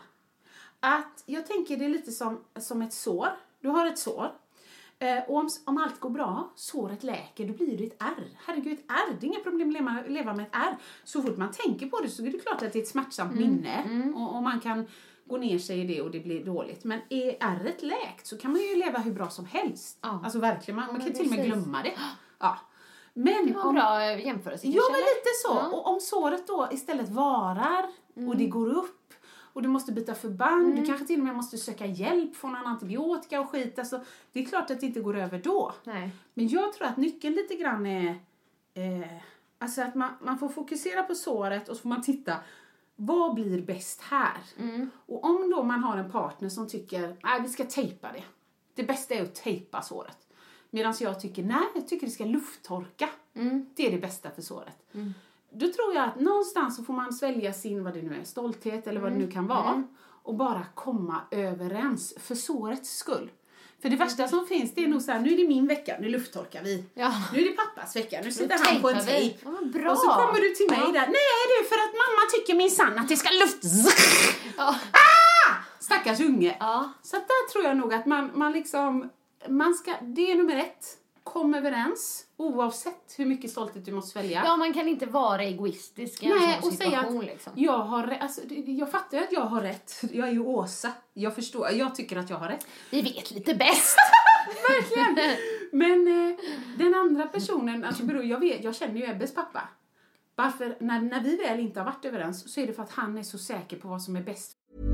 Att jag tänker det är lite som, som ett sår. Du har ett sår. Eh, och om, om allt går bra, såret läker, då blir det ett ärr. Herregud, ett ärr. Det är inga problem att leva, leva med ett ärr. Så fort man tänker på det så är det klart att det är ett smärtsamt mm. minne. Mm. Och, och man kan gå ner sig i det och det blir dåligt. Men är ärret läkt så kan man ju leva hur bra som helst. Ja. Alltså verkligen, man, man kan till och med glömma det. Ja. Men det var om, en bra jämförelse. Ja, men lite så. Ja. Och om såret då istället varar mm. och det går upp. Och du måste byta förband. Mm. Du kanske till och med måste söka hjälp från en antibiotika och skit. Alltså, det är klart att det inte går över då. Nej. Men jag tror att nyckeln lite grann är... Eh, alltså att man, man får fokusera på såret och så får man titta. Vad blir bäst här? Mm. Och om då man har en partner som tycker... Nej, vi ska tejpa det. Det bästa är att tejpa såret. Medan jag tycker, nej, jag tycker det ska lufttorka. Mm. Det är det bästa för såret. Mm. Då tror jag att någonstans så får man svälja sin, vad det nu är, stolthet eller vad det nu kan vara. Mm. Och bara komma överens för sårets skull. För det värsta som finns, det är nog så här, nu är det min vecka, nu lufttorkar vi. Ja. Nu är det pappas vecka, nu sitter han på en tejp. Ja, bra. Och så kommer du till mig ja. där, nej det är för att mamma tycker minsann att det ska luft... Ja. Ah! Stackars unge. Ja. Så att där tror jag nog att man, man liksom, man ska, det är nummer ett. Kom överens, oavsett hur mycket stolthet du måste välja. Ja, man kan inte vara egoistisk i en Nej, sån och situation. Säga att liksom. jag, har, alltså, jag fattar att jag har rätt. Jag är ju Åsa. Jag förstår, jag tycker att jag har rätt. Vi vet lite bäst. Verkligen. Men eh, den andra personen, alltså, beror, jag, vet, jag känner ju Ebbes pappa. Varför, när, när vi väl inte har varit överens så är det för att han är så säker på vad som är bäst.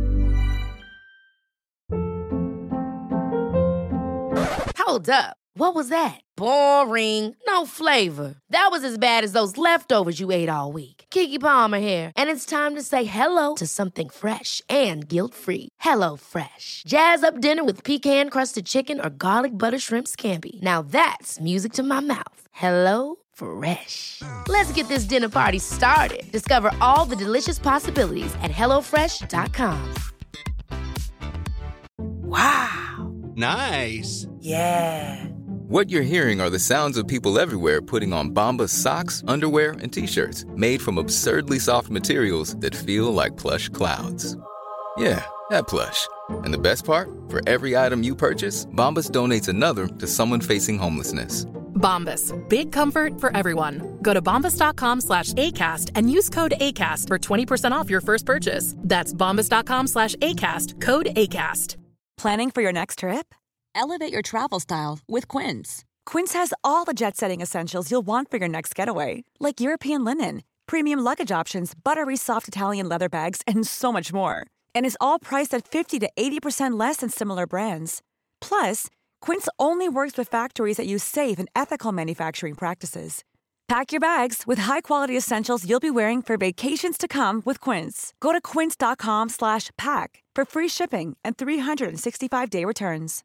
Hold up. What was that? Boring. No flavor. That was as bad as those leftovers you ate all week. Keke Palmer here, and it's time to say hello to something fresh and guilt-free. Hello Fresh. Jazz up dinner with pecan-crusted chicken or garlic butter shrimp scampi. Now that's music to my mouth. Hello Fresh. Let's get this dinner party started. Discover all the delicious possibilities at hello fresh dot com. Wow. Nice. Yeah. What you're hearing are the sounds of people everywhere putting on Bombas socks, underwear, and T-shirts made from absurdly soft materials that feel like plush clouds. Yeah, that plush. And the best part? For every item you purchase, Bombas donates another to someone facing homelessness. Bombas. Big comfort for everyone. Go to bombas.com slash ACAST and use code ACAST for twenty percent off your first purchase. That's bombas.com slash ACAST. Code ACAST. Planning for your next trip? Elevate your travel style with Quince. Quince has all the jet-setting essentials you'll want for your next getaway, like European linen, premium luggage options, buttery soft Italian leather bags, and so much more. And is all priced at fifty to eighty percent less than similar brands. Plus, Quince only works with factories that use safe and ethical manufacturing practices. Pack your bags with high-quality essentials you'll be wearing for vacations to come with Quince. Go to quince.com slash pack for free shipping and three sixty-five day returns.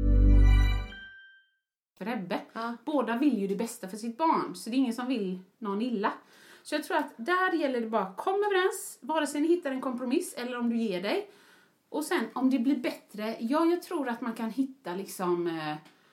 För Ebbe. Ja. Båda vill ju det bästa för sitt barn. Så det är ingen som vill någon illa. Så jag tror att där gäller det bara kom överens. Vare sig ni hittar en kompromiss eller om du ger dig. Och sen om det blir bättre. Ja, jag tror att man kan hitta liksom eh,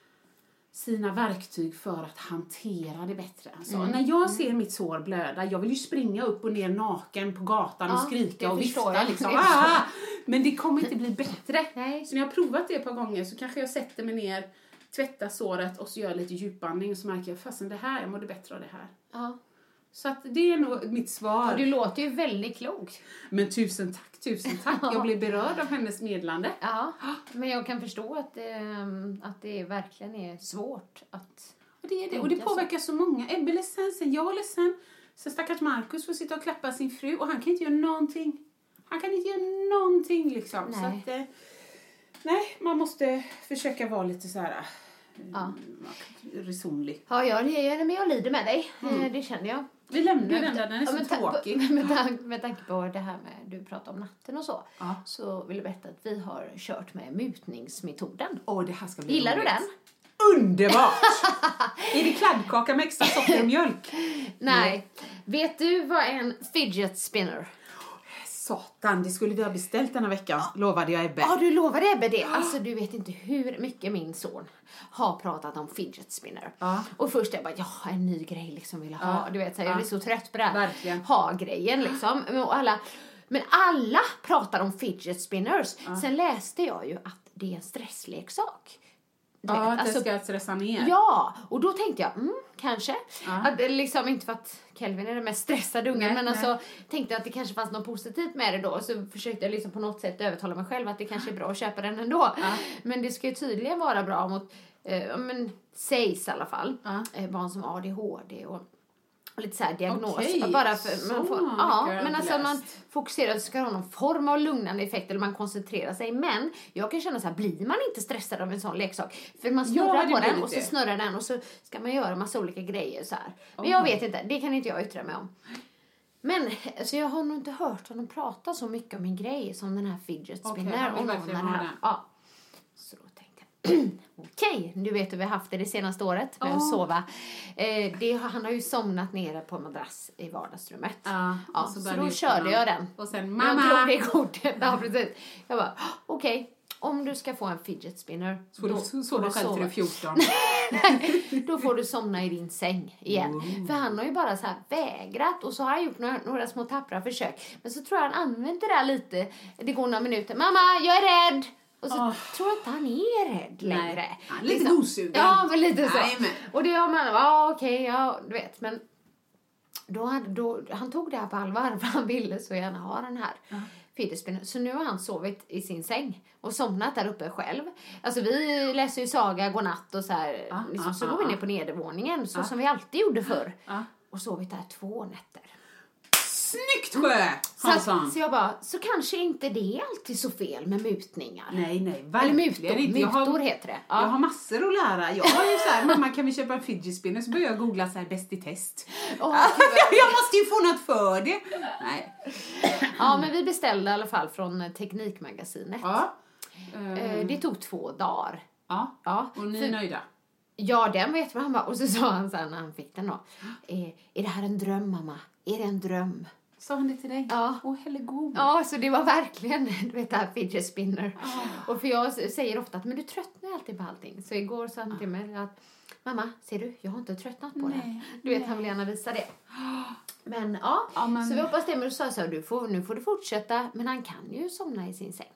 sina verktyg för att hantera det bättre. Alltså, Mm. när jag ser mitt sår blöda. Jag vill ju springa upp och ner naken på gatan Ja, och skrika det och förstår vifta. jag. Liksom. Det förstår jag. Ah! Men det kommer inte bli bättre. Nej. Så när jag har provat det ett par gånger så kanske jag sätter mig ner, tvättar såret och så gör jag lite djupandning. Och så märker jag, fastän det här, jag mådde bättre av det här. Ja. Så att det är nog mitt svar. Och du låter ju väldigt klok. Men tusen tack, tusen tack. Jag blir berörd av hennes medlande. Ja, men jag kan förstå att, ehm, att det verkligen är svårt att... Och det är det. Och det tänka påverkar så många. Ebbe är ledsen, sen jag är ledsen. Sen stackars Marcus får sitta och klappa sin fru. Och han kan inte göra någonting. Han kan inte göra någonting liksom. Nej. Så att, eh, nej, man måste försöka vara lite så här... eh, Ja. resonlig. Ja, jag, jag, men jag lider med dig. Eh, Det känner jag. Vi lämnar Du, den där, den är ja, så med ta- tråkig. Med, tanke, med tanke på det här med du pratar om natten och så. Ja. Så vill jag berätta att vi har kört med mutningsmetoden. Åh, det här ska bli Gillar du roligt. den? Underbart! Är det kladdkaka med extra socker och mjölk? Nej. Vet du vad en fidget spinner? Satan, det skulle vi ha beställt denna vecka, lovade jag Ebbe. Ja, du lovade Ebbe det. Alltså, du vet inte hur mycket min son har pratat om fidget spinner. Ja. Och först jag bara, ja, en ny grej liksom vill jag ha. Ja. Du vet, så här, jag Ja. blir så trött på det här. Verkligen. Ha-grejen liksom. Och alla, men alla pratar om fidget spinners. Sen läste jag ju att det är en stressleksak. Du Ja, vet, att det alltså- ska stressa ner. Ja, och då tänkte jag, mm, kanske. Ja. Att, det liksom, inte för att Kelvin är den mest stressade ungen, Nej, men nej. alltså tänkte att det kanske fanns något positivt med det då. Så försökte jag liksom på något sätt övertala mig själv att det kanske är bra att köpa den ändå. Ja. Men det ska ju tydligen vara bra mot, eh, men sägs i alla fall, Ja. eh, barn som A D H D och och lite så här diagnos. Okej, Bara för, så man får, mycket ja, har jag men alltså man läst. fokuserar så ska ha någon form av lugnande effekt eller man koncentrerar sig. Men jag kan känna så här, blir man inte stressad av en sån leksak? För man snurrar Ja, det på blir den och så det. snurrar den och så ska man göra massa olika grejer så här. Men Oj. jag vet inte, det kan inte jag yttra mig om. Men alltså, jag har nog inte hört honom prata så mycket om en grej som den här fidget Okej, spinner. han vill och någon verkligen den ha här. den. Ja. Så då tänkte jag, okej, du vet hur vi har haft det det senaste året med Ja. att sova. Eh, det, har- han har ju somnat nere på en madrass i vardagsrummet. Ja, Ja, och så börjar då njuta körde man. jag den. Och sen, Jag mamma! drog det kortet. Ja, precis. Jag bara, okej, om du ska få en fidget spinner. Så får du då so- sova själv till du är fjorton. Då får du somna i din säng igen. För han har ju bara så här vägrat. Och så har jag gjort några, några små tappra försök. Men så tror jag han använder det där lite. Det går några minuter. Mamma, jag är rädd! Och så Åh. tror jag inte han är rädd längre. Nej, han är lite gosugen. Ja, men lite så. Jajamän. Och det har man, ja okej, ja du vet. Men då hade, då, han tog det här på allvar. För han ville så gärna ha den här. Ja. Så nu har han sovit i sin säng och somnat där uppe själv. Alltså vi läser ju saga, godnatt och så här. Ah, liksom, ah, så ah, går vi ah. ner på nedervåningen så Ah. som vi alltid gjorde förr. Ah. Och sovit där två nätter. Snyggt Sjö, Så, Hansson! att, så jag bara, så kanske inte det är alltid så fel med mutningar. Nej, nej, Eller verkligen mutor, inte. Jag har, mutor heter det. Ja. jag har massor att lära. Jag har ju så här, mamma kan vi köpa en fidget spinner? Så börjar jag googla så här, bäst i test. Åh, Jag måste ju få något för det. Nej. Ja, men vi beställde i alla fall från Teknikmagasinet. Ja. Eh, Det tog två dagar. Ja. Ja, Och ni för- är nöjda? Ja, den vet man. Han bara, och så sa han sen när han fick den då. Eh, är det här en dröm, mamma? Är det en dröm? Sa han det till dig? Ja. Åh, hellegod. Ja, så det var verkligen, du vet det här fidget spinner. Och för jag säger ofta att, men du tröttnar alltid på allting. Så igår sa han till mig att, mamma, ser du, jag har inte tröttnat på Nej, det. Du vet, han vill gärna visa det. Men ja, Ja, men- så vi hoppas det. Men du sa så här, du får, nu får du fortsätta. Men han kan ju somna i sin säng.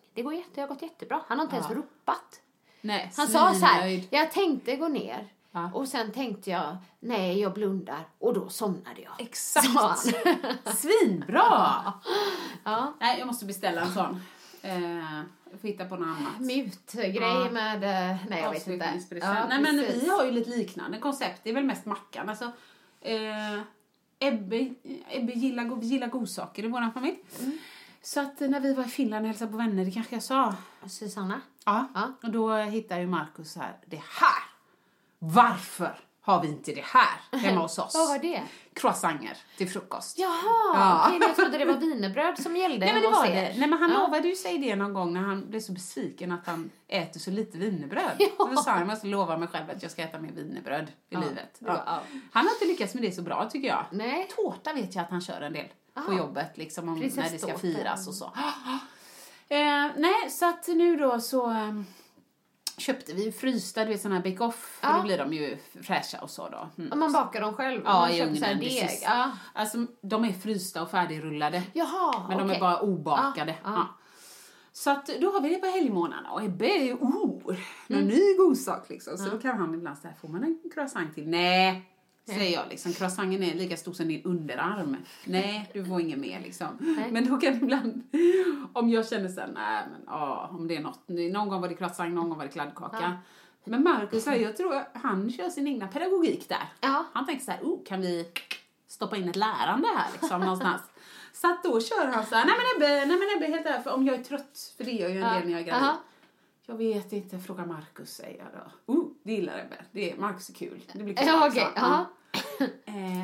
det går jätte, det har gått jättebra. Han har inte Ja. ens ropat. Nej, Han sa så här, svinnöjd. jag tänkte gå ner. Ja. Och sen tänkte jag, nej jag blundar. Och då somnade jag. Exakt. Sa han. Svinbra! Ja. Nej, jag måste beställa en sån. Eh, jag får hitta på något annat. Mutgrej Ja. med, eh, nej jag vet inte. Avslutningspresent. Ja, Nej, men precis. vi har ju lite liknande koncept. Det är väl mest mackan. Alltså, eh, Ebbe, Ebbe gillar, go- gillar godsaker i vår familj. Mm. Så att när vi var i Finland och hälsade på vänner, det kanske jag sa. Susanna. Ja. Ja. Och då hittade ju Markus så här, det här. Varför har vi inte det här hemma hos oss? Vad var det? Croissanter till frukost. Jaha, Ja. okej, jag trodde det var wienerbröd som gällde. Nej, men det hos var er. det. Nej, men han Ja. lovade ju sig det någon gång när han blev så besviken att han äter så lite wienerbröd. Ja. Så då sa han, jag måste lova mig själv att jag ska äta mer wienerbröd i Ja, livet. det var- ja. Han har inte lyckats med det så bra, tycker jag. Nej. Tårta vet jag att han kör en del på Aha. jobbet, liksom om, när det ska Prinsesstårta. firas och så. Eh, nej, så att nu då så eh, köpte vi frysta, du vet, sådana här bake-off. För Ja. då blir de ju fräscha och så då. Mm. Om man bakar dem själv. Ja, man i köper så här ugnen, deg. precis. Ja. Alltså, de är frysta och färdigrullade. Jaha, Men de okej. är bara obakade. Ja, ja. Ja. Så att då har vi det på helgmånaderna. Och Ebbe är ju, oh, någon ny godsak liksom. Så då kan han ibland säga, får man en croissant till? Nej, säger jag liksom. Croissanten är lika stor som din underarm. Nej, du får ingen mer liksom. Nej. Men då kan ibland, om jag känner så här, nej men ja, om det är något. Någon gång var det croissant, någon gång var det kladdkaka. Ja. Men Markus, jag tror han kör sin egna pedagogik där. Ja. Han tänker så här, oh, kan vi stoppa in ett lärande här liksom någonstans. Så att då kör han så här, nej men Ebbe, nej men Ebbe, helt därför om jag är trött, för det gör jag ju en del när jag är gravid. Aha. Jag vet inte, fråga Markus, säger jag då. Oh, det gillar Ebbe. Det är, Markus är kul. Det blir kul. Ja, också. okej. Ja. Eh,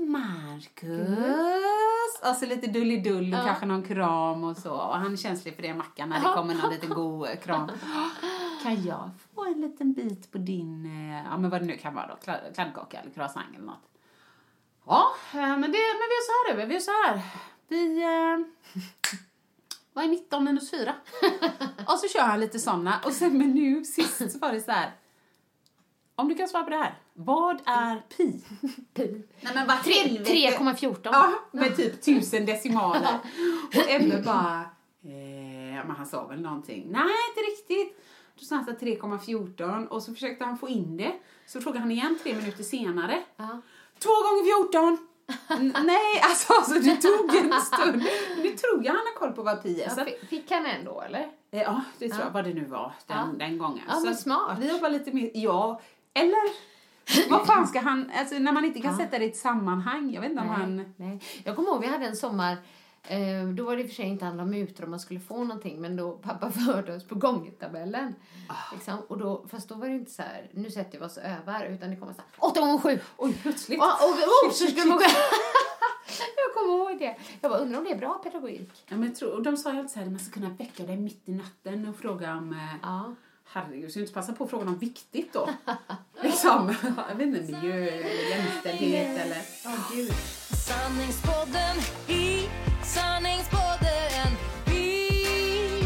Markus. Alltså lite dullidull och Ja. kanske någon kram och så. Och han är känslig för det, Mackan, när det kommer någon liten god eh, kram. Kan jag få en liten bit på din, eh, ja men vad det nu kan vara då, kladd- kladdkaka eller croissant eller något. Ja, eh, men, det, men vi är så här Ebbe, vi är så här. Vi, eh, vad är nitton minus fyra? Och så kör han lite sådana. Och sen men nu sist så var det så här. Om du kan svara på det här. Vad är pi? Pi. Nej men vad helvete. tre komma fjorton. Ja, med typ tusen decimaler. Och Ebbe bara, eh, men han sa väl någonting. Nej, inte riktigt. Då sa han så här tre komma fjorton och så försökte han få in det. Så frågade han igen tre minuter senare. Ja. Två gånger fjorton. N- nej, alltså, alltså det tog en stund. Men det tror jag han har koll på vad pi är. Så Ja, att- fi- fick han ändå, eller? Eh, Ja, det tror Ja. jag, vad det nu var den, Ja. den gången. Ja, men Så smart. Vi jobbar lite mer, ja, eller vad fan ska han, alltså när man inte kan Ja. sätta det i ett sammanhang, jag vet inte om han... Nej. Jag kommer ihåg, vi hade en sommar, eh, då var det i och för sig inte handla om mutor om man skulle få någonting, men då pappa förde oss på gångtabellen. Liksom, och då, fast då var det inte så här, nu sätter vi oss över, utan det kommer så här, åtta gånger sju. Oj, plötsligt. Och, och, och, så skulle man gå... Jag kommer ihåg det. Jag bara, undrar om det är bra pedagogik. Ja, men jag tror, och de sa ju alltid så här, man ska kunna väcka dig mitt i natten och fråga om... Eh, Ja. herregud, så inte passa på att fråga om viktigt då. Liksom, jag vet inte, miljö eller jämställdhet eller... Åh, gud. Sanningspodden i sanningspodden i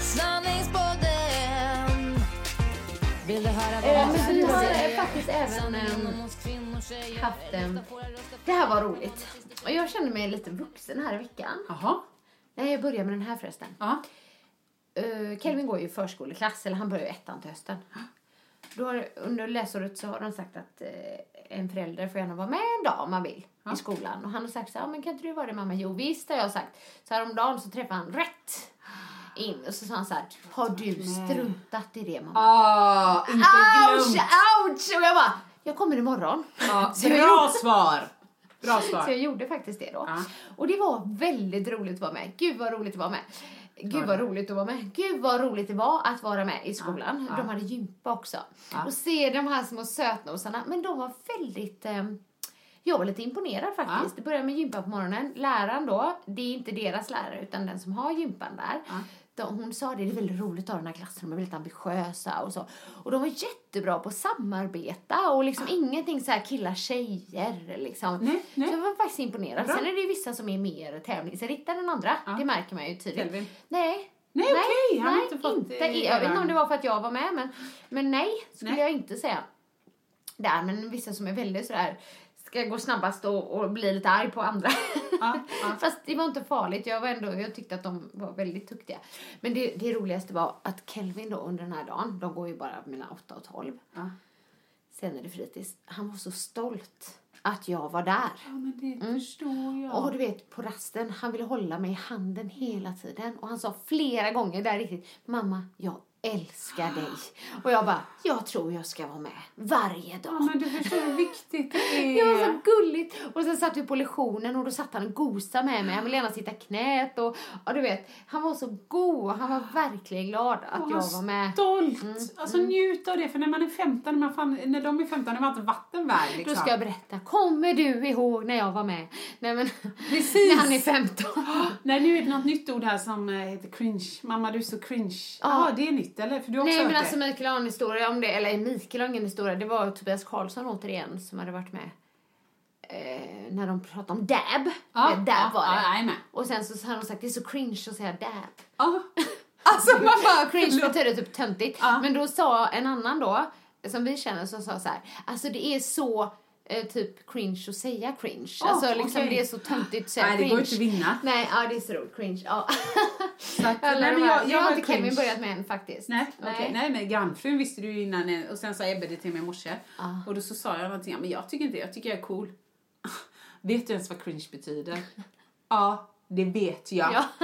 sanningspodden. Vill du höra vad Eh, man men vi har säger? eh, faktiskt även Sanningen eh, om oss kvinnor, tjejer, haft en... berätta våra röster. Det här var roligt. Och jag kände mig lite vuxen här i veckan. Jaha, Nej, jag börjar med den här förresten. ja. Uh, Kelvin går ju i förskoleklass, eller han börjar ju ettan till hösten. Då har, under läsåret så har de sagt att uh, en förälder får gärna vara med en dag om man vill Ja. i skolan. Och han har sagt så här, ja, men kan inte du vara det mamma? Jo visst, har jag sagt. Så här om dagen så träffade han rätt in. Och så sa han så här, har du struntat i det mamma? Ah, inte Ouch, glömt. ouch! Och jag bara, jag kommer imorgon. Ja, Så jag bra svar. Bra Så jag svar. gjorde faktiskt det då. Ja. Och det var väldigt roligt att vara med. Gud vad roligt att vara med. Gud vad roligt att vara med. Gud vad roligt det var att vara med i skolan. Ja. De hade gympa också. Ja. Och se de här små sötnosarna. Men de var väldigt... Eh, jag var lite imponerad faktiskt. Ja. Det började med gympa på morgonen. Läraren då, det är inte deras lärare utan den som har gympan där. Ja. De, hon sa det, det är väldigt roligt att ha den här klassen. De är väldigt ambitiösa och så. Och de var jättebra på att samarbeta. Och liksom ingenting så här killar tjejer liksom. Nej, nej. Så jag var faktiskt imponerad. Bra. Sen är det ju vissa som är mer tävlingsinriktade än andra. Ja. Det märker man ju tydligt. Kelvin. Nej. Nej, okej, han har nej, inte fått inte. det i Jag vet inte öronen. om det var för att jag var med. Men, men nej, skulle Nej. jag inte säga. Där, men vissa som är väldigt sådär ska gå snabbast och, och bli lite arg på andra. Ja, ja. Fast det var inte farligt. Jag var ändå, jag tyckte att de var väldigt duktiga. Men det, det roligaste var att Kelvin då under den här dagen, de går ju bara mellan åtta och tolv. Ja. Sen är det fritids. Han var så stolt att jag var där. Ja, men det mm. förstår jag. Och du vet, på rasten, han ville hålla mig i handen hela tiden. Och han sa flera gånger där riktigt, mamma, jag älskar dig. Och jag bara, jag tror jag ska vara med varje dag. Ja, men du förstår hur viktigt det är. Det var så gulligt. Och sen satt vi på lektionen och då satt han och gosade med mig. Han ville gärna sitta i knät. Och, och du vet, han var så god. Han var verkligen glad att och jag var med. Stolt. Mm. Alltså njut av det. För när man är femton, när, man fan, när de är femton, är man inte vatten värd. Liksom. Då ska jag berätta. Kommer du ihåg när jag var med? Nej, men precis. När han är femton. Nej, nu är det något nytt ord här som heter cringe. Mamma, du är så cringe. Ja, ah, det är nytt, eller? För du har också Nej, men det. alltså Mikael har en historia om det. Eller Mikael har ingen historia. Det var Tobias Karlsson återigen som hade varit med. Eh, när de pratade om dab. Ja, ja, dab ja, var det. Ja, ja, och sen så hade de sagt, det är så cringe att säga dab. Ja. Alltså man bara, cringe betyder typ töntigt. Ja. Men då sa en annan då, som vi känner, som sa så här, alltså det är så eh, typ cringe att säga cringe. Oh, alltså liksom okay. det är så töntigt att säga Nej, cringe. det går inte att vinna. Nej, ja det är så roligt, cringe. Ja. Så att, Eller, nej, men jag, jag, jag har var inte Kevin cringe. börjat med än faktiskt. Nej, nej. Okay. nej men grannfrun visste du ju innan. Och sen sa Ebbe det till mig i morse. Ah. Och då så sa jag någonting, men jag tycker inte, jag tycker jag är cool. Vet du ens vad cringe betyder? Ja, det vet jag. Ja.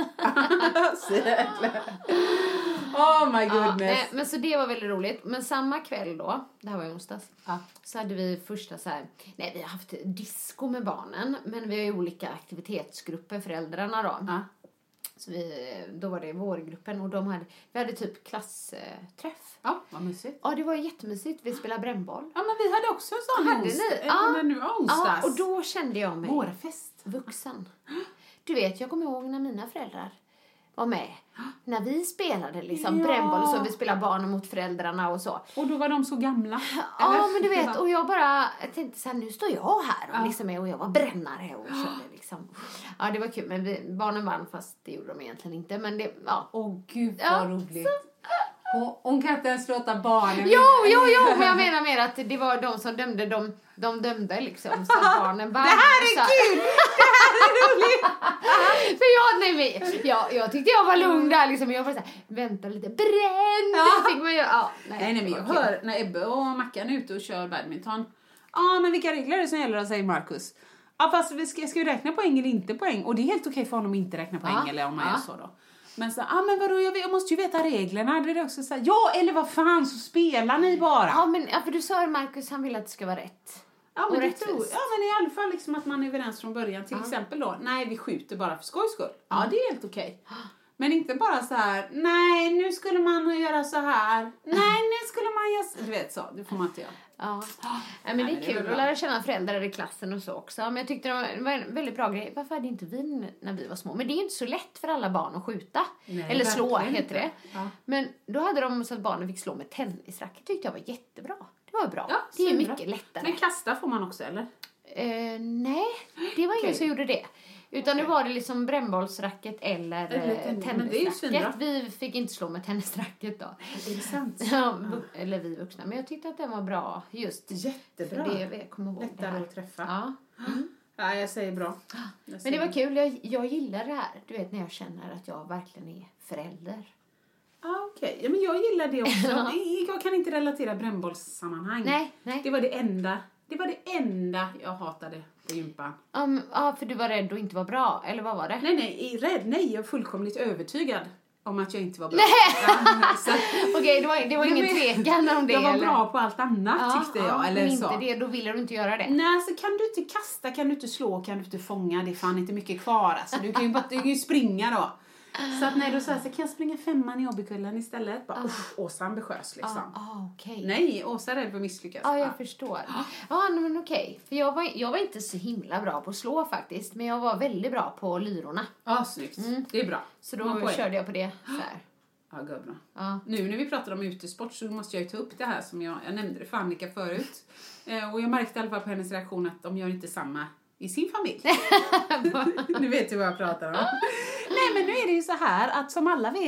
Oh my Ja, goodness. eh, men så det var väldigt roligt. Men samma kväll då, det här var i onsdags, Ja. så hade vi första så här, nej vi har haft disco med barnen, men vi har ju olika aktivitetsgrupper, föräldrarna då. Ja. Så vi, då var det vårgruppen och de hade, vi hade typ klassträff. Ja, vad mysigt. Ja, det var jättemysigt. Vi spelade brännboll. Ja, men vi hade också en sån Hade ons- ni? eh, Ja. när nu var onsdags. Ja, och då kände jag mig Vårfest. vuxen. Du vet, jag kommer ihåg när mina föräldrar var med. När vi spelade liksom Ja. brännboll och så, vi spelade barnen mot föräldrarna och så. Och då var de så gamla. Ja, eller? men du vet, och jag bara jag tänkte så här, nu står jag här och Ja. liksom är, och jag var brännare och körde liksom. Ja, det var kul, men vi, barnen vann fast det gjorde de egentligen inte, men det, ja. Åh gud vad Ja, roligt. Hon, hon kan inte ens låta barnen. Jo, jo, jo, men jag menar mer att det var de som dömde, de, de dömde liksom, så att barnen vann. Det här är så kul! Det här är roligt! För jag, nej, men, jag, jag tyckte jag var lugn där liksom, jag var så här, vänta lite, bränn! Ja. Fick man göra, ja. Nej, nej, men jag det var kul. hör när Ebbe och Mackan är ute och kör badminton. Ja, ah, men vilka regler är det som gäller, säger Marcus. Ja, ah, fast vi ska, ska vi räkna poäng eller inte poäng? Och det är helt okej för honom att inte räkna poäng, Ja. eller om man Ja. gör så då. Men så, ah, men vadå, jag, vet, jag måste ju veta reglerna. Det är också så här, ja, eller vad fan, så spelar ni bara. Ja, men ja, för du sa Marcus, han vill att det ska vara rätt. Ja, men, och det rättvist. tror, ja, men i alla fall liksom att man är överens från början. Till Ja. exempel då, nej vi skjuter bara för skojs skull. Ja, det är helt okej. Men inte bara så här, nej nu skulle man göra så här. Nej, nu skulle man göra så. Du vet så, det får man inte göra. Ja, ja men det men är det är kul väl att bra. lära känna föräldrar i klassen och så också. Men jag tyckte det var, det var en väldigt bra grej. Varför hade inte vi n- när vi var små? Men det är ju inte så lätt för alla barn att skjuta. Nej, Eller slå, verkligen heter inte. det. Ja. Men då hade de så att barnen fick slå med tennisracket. Tyckte jag var jättebra. Det var bra. Ja, det är ju svinbra. mycket lättare. Men kasta får man också, eller? Eh, nej, det var ingen Okej. som gjorde det. Utan Okej. nu var det liksom brännbollsracket eller Eller eh, tennis. Men det är ju svinbra. tennisracket. Vi fick inte slå med tennisracket då. Är det sant? Ja, vu- eller vi vuxna. Men jag tyckte att den var bra just. Jättebra. För det jag kommer ihåg det Lättare här. att träffa. Ja. Ja, jag säger bra. Jag Men säger det var kul. Jag, jag gillar det här. Du vet när jag känner att jag verkligen är förälder. Ah, okej. Ja, men jag gillar det också. Jag kan inte relatera brännbollssammanhang. Nej, nej. Det var det enda. Det var det enda jag hatade på gympan. Um, ja, för du var rädd och inte var bra. Eller vad var det? Nej, nej, rädd. Nej, jag är fullkomligt övertygad om att jag inte var bra. Nej! Ja, så, Okej, det var, det var ingen men- tvekan om det. jag var eller? bra på allt annat, Ja, tyckte ja, jag. Eller men så. inte det. Då ville du inte göra det. Nej, så kan du inte kasta, kan du inte slå, kan du inte fånga. Det är fan inte mycket kvar. Alltså, du kan ju, bara, du kan ju springa då. Så att nej, då sa jag så kan jag springa femman i Åbykullen istället. Bara, usch, Åsa ambitiös liksom. Ja, ah, okej. Nej, Åsa är rädd för att misslyckas. Ja, jag förstår. Ja, men okej. För jag var, jag var inte så himla bra på att slå faktiskt. Men jag var väldigt bra på lyrorna. Ja, snyggt. Det är bra. Så då Någon poäng. körde jag på det. Så här. Ja, gud bra. Ja. Nu när vi pratar om utesport så måste jag ju ta upp det här som jag, jag nämnde det för Annika förut. Eh, och jag märkte i alla fall på hennes reaktion att de gör inte samma i sin familj. Nu vet du vad jag pratar om. Nej, men nu är det ju så här att som alla vet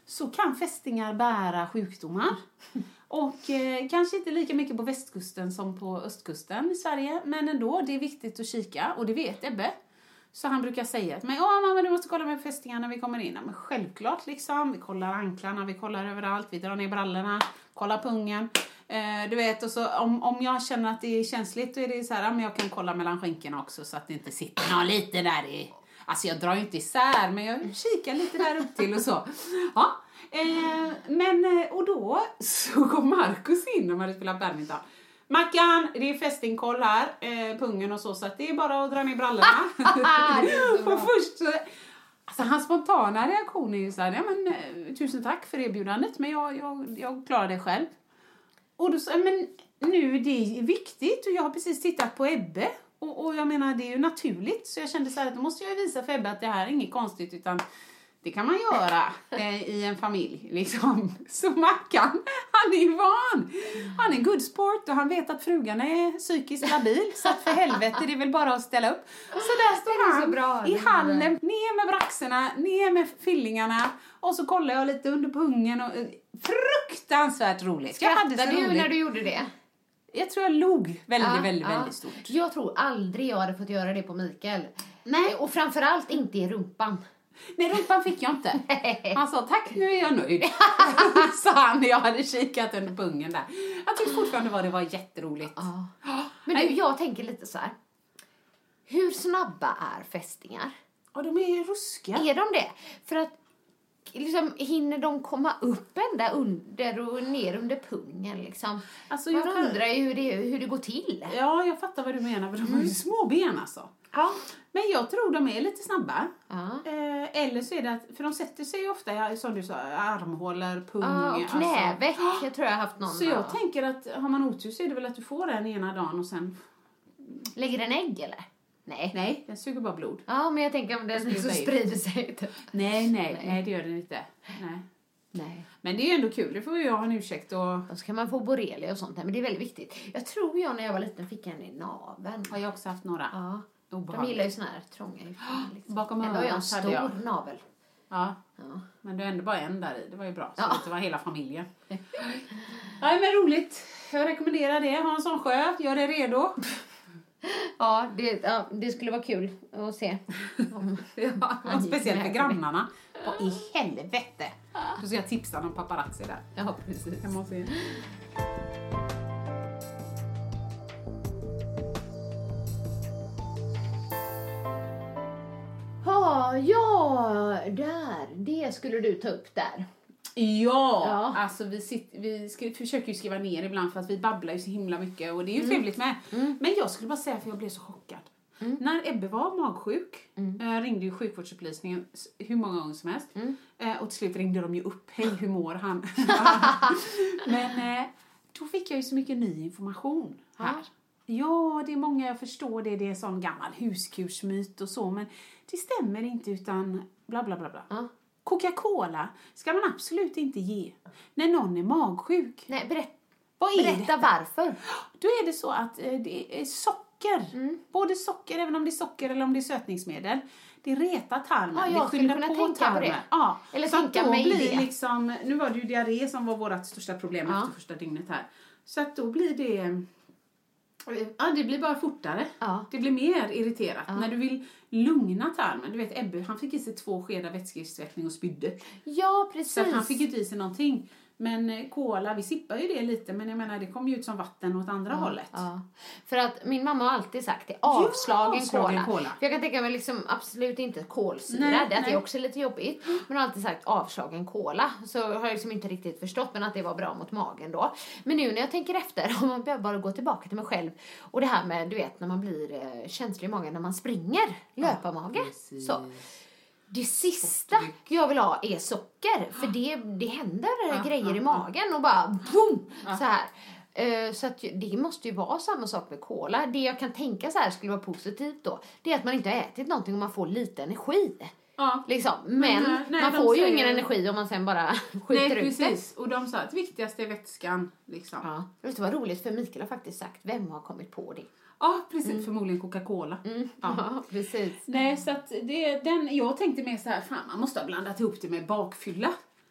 så kan fästingar bära sjukdomar. Och eh, kanske inte lika mycket på västkusten som på östkusten i Sverige. Men ändå, det är viktigt att kika. Och det vet Ebbe. Så han brukar säga att men, åh mamma, du måste kolla med fästingar när vi kommer in. Men självklart liksom. Vi kollar anklarna, vi kollar överallt. Vi drar ner brallorna, kollar pungen. Eh, du vet, och så om, om jag känner att det är känsligt, då är det så här, men jag kan kolla mellan skänkerna också. Så att det inte sitter någon lite där i... Alltså jag drar ju inte isär, men jag kikar lite där upp till och så. Ja. Eh, men, och då så kom Marcus in och hade spelat badminton. Mackan, det är fästingkoll här, eh, pungen och så, så att det är bara att dra ner brallorna. Och först så, alltså hans spontana reaktion är ju så här, ja men eh, tusen tack för erbjudandet, men jag, jag, jag klarar det själv. Och då sa men nu det är viktigt och jag har precis tittat på Ebbe. Och, och jag menar, det är ju naturligt. Så jag kände så här att då måste jag visa för Ebbe att det här är inget konstigt, utan det kan man göra eh, i en familj. Liksom. Så Mackan, han är ju van. Han är good sport och han vet att frugan är psykiskt labil. Så att för helvete, det är väl bara att ställa upp. Så där står han bra, i hallen, ner med braxerna, ner med fillingarna. Och så kollar jag lite under pungen. Och, fruktansvärt roligt. Skrattade du när du gjorde det? Jag tror jag log väldigt, ja, väldigt, ja. väldigt stort. Jag tror aldrig jag hade fått göra det på Mikael. Nej. Och framförallt inte i rumpan. Nej, rumpan fick jag inte. Han sa, tack, nu är jag nöjd. Sa han när jag hade kikat under pungen där. Jag tyckte fortfarande var det var jätteroligt. Ja. Men du, jag tänker lite så här. Hur snabba är fästingar? Ja, de är ruskiga. Är de det? För att liksom, hinner de komma upp ända under och ner under pungen liksom? Alltså, jag Man undrar ju hur det, hur det går till. Ja, jag fattar vad du menar. För de har ju små ben alltså. Ja. Men jag tror de är lite snabba. Ja. Eh, eller så är det att, för de sätter sig ofta, som du sa, armhålor, pung. Ja, och knäveck. Alltså. Jag tror jag har haft någon. Så jag ja. tänker att har man otur så är det väl att du får den ena dagen och sen... Lägger den ägg eller? Nej. Nej, den suger bara blod. Ja, men jag tänker om den så sprider sig. Nej, nej, nej, nej, det gör den inte. Nej. Nej. Men det är ju ändå kul, det får ju jag ha en ursäkt. Och... Då ska man få borrelia och sånt där, men det är väldigt viktigt. Jag tror jag när jag var liten fick en i naveln. Har jag också haft några. Ja. De gillar ju såna här trånga liksom. Bakom örat hade jag en stor jag. navel. Ja. ja, men du är ändå bara en där i. Det var ju bra, så ja. Det var hela familjen. Nej, men roligt. Jag rekommenderar det. Hansson Sjö, gör det redo. Ja det, ja, det skulle vara kul att se. Om ja, speciellt för grannarna. Och i helvete. Då ska jag tipsa om paparazzi där. Ja, precis. Jag måste... Ja, ja, där. Det skulle du ta upp där. Ja, ja. Alltså vi, sitter, vi skri, försöker ju skriva ner ibland för att vi babblar ju så himla mycket. Och det är ju mm. trevligt med. Mm. Men jag skulle bara säga, för jag blev så chockad. Mm. När Ebbe var magsjuk, mm. äh, ringde ju sjukvårdsupplysningen hur många gånger som helst. Mm. Äh, och till slut ringde de ju upp. Hej, hur mår han? Men äh, då fick jag ju så mycket ny information här. Ja. Ja, det är många, jag förstår det. Det är en sån gammal huskursmyt och så. Men det stämmer inte utan bla bla bla bla. Ja. Coca-Cola ska man absolut inte ge när någon är magsjuk. Nej, berätt, Vad är berätta detta? Varför. Då är det så att det är socker. Mm. Både socker, även om det är socker eller om det är sötningsmedel. Det retar tarmen. Ja, jag det skulle kunna tänka tarmen. På det. Ja. Eller så tänka då mig blir det. Liksom, nu var det ju diarré som var vårt största problem ja. efter första dygnet här. Så att då blir det... Ja, det blir bara fortare. Ja. Det blir mer irriterat. Ja. När du vill lugna tarmen. Du vet, Ebbe, han fick i sig två skedar vätskeutsvettning och spydde. Ja, precis. Så han fick inte i sig någonting. Men kola, vi sippar ju det lite. Men jag menar, det kom ju ut som vatten åt andra ja, hållet. Ja. För att min mamma har alltid sagt det. Avslagen, ja, avslagen kola. kola. För jag kan tänka mig liksom absolut inte kolsyra. Nej, det nej. är också lite jobbigt. Men jag har alltid sagt avslagen kola. Så har jag liksom inte riktigt förstått. Men att det var bra mot magen då. Men nu när jag tänker efter. Om man behöver bara gå tillbaka till mig själv. Och det här med, du vet, när man blir eh, känslig i magen. När man springer. Löparmage. Ja, så. Det sista jag vill ha är socker. För det, det händer ja, grejer ja, i magen. Och bara boom! Ja. Så här. Uh, så att det måste ju vara samma sak med cola. Det jag kan tänka så här skulle vara positivt då. Det är att man inte har ätit någonting och man får lite energi. Ja. Liksom. Men, Men nej, man får ju säger... ingen energi om man sen bara skjuter nej, ut precis. Det. Och de sa att det viktigaste är vätskan. Liksom. Ja. Det var roligt för Mikael har faktiskt sagt vem har kommit på det. Ja, precis. Mm. Förmodligen Coca-Cola. Mm. Ja. ja, precis. Nej, så att det, den, jag tänkte mer så här, fan, man måste ha blandat ihop det med bakfylla.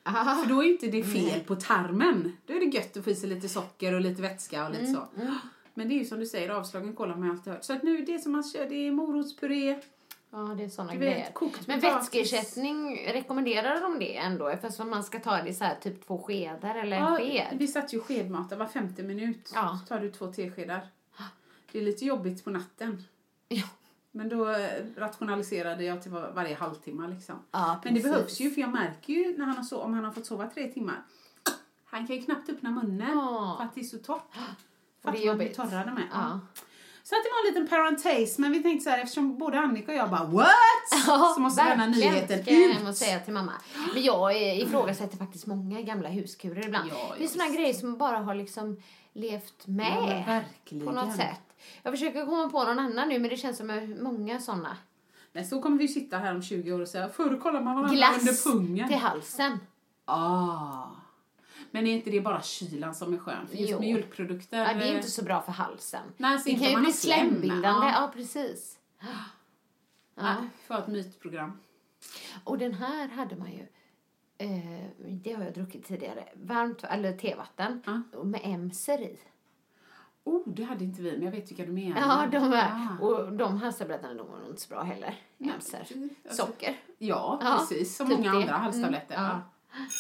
Aha. För då är inte det fel på tarmen. Då är det gött att få i sig lite socker och lite vätska och lite mm. så. Mm. Men det är ju som du säger, avslagen kolla man alltid hört. Så att nu det som man kör, det är morotspuré. Ja, det är såna grejer. Men vätskeersättning, rekommenderar de det ändå? Fast man ska ta det så här typ två skedar eller ja, en sked. Vi satt ju skedmat, var femtio minut. Ja. Så tar du två teskedar. Det är lite jobbigt på natten. Ja. Men då rationaliserade jag till var, varje halvtimme liksom. Ja, men det behövs ju, för jag märker ju när han har så, om han har fått sova tre timmar. Han kan ju knappt öppna munnen ja. För att det är så torrt. För att man blir torrare med. Ja. Så att det var en liten parentes, men vi tänkte så här, eftersom både Annika och jag bara, what? Ja, så måste denna nyheten ska ut. Jag säga till mamma. Men jag ifrågasätter faktiskt många gamla huskurer ibland. Ja, det är såna grejer som bara har liksom levt med. Ja, verkligen. På något sätt. Jag försöker komma på någon annan nu, men det känns som många såna. Men så kommer vi sitta här om tjugo år och säga, förr kollar man varandra glass under pungen. Till halsen. Ah. Men är inte det bara kylan som är skön? För just jo. Mjölkprodukter... Ja, det är inte så bra för halsen. Nej, det kan ju bli slembildande. Ja. Ja, precis. Ja. Nej, för ett mytprogram. Och den här hade man ju... Eh, det har jag druckit tidigare. Varmt, eller tevatten. Ja. Med emser i. Oh, det hade inte vi, men jag vet vilka du menar. Ja, de är. Ah. Och de halstabletterna, de var nog inte så bra heller. Emser. Alltså, socker. Ja, precis. Som typ många det. Andra halstabletter. Mm. Ja.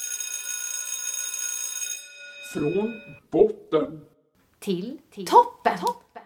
Från botten till, till toppen. toppen.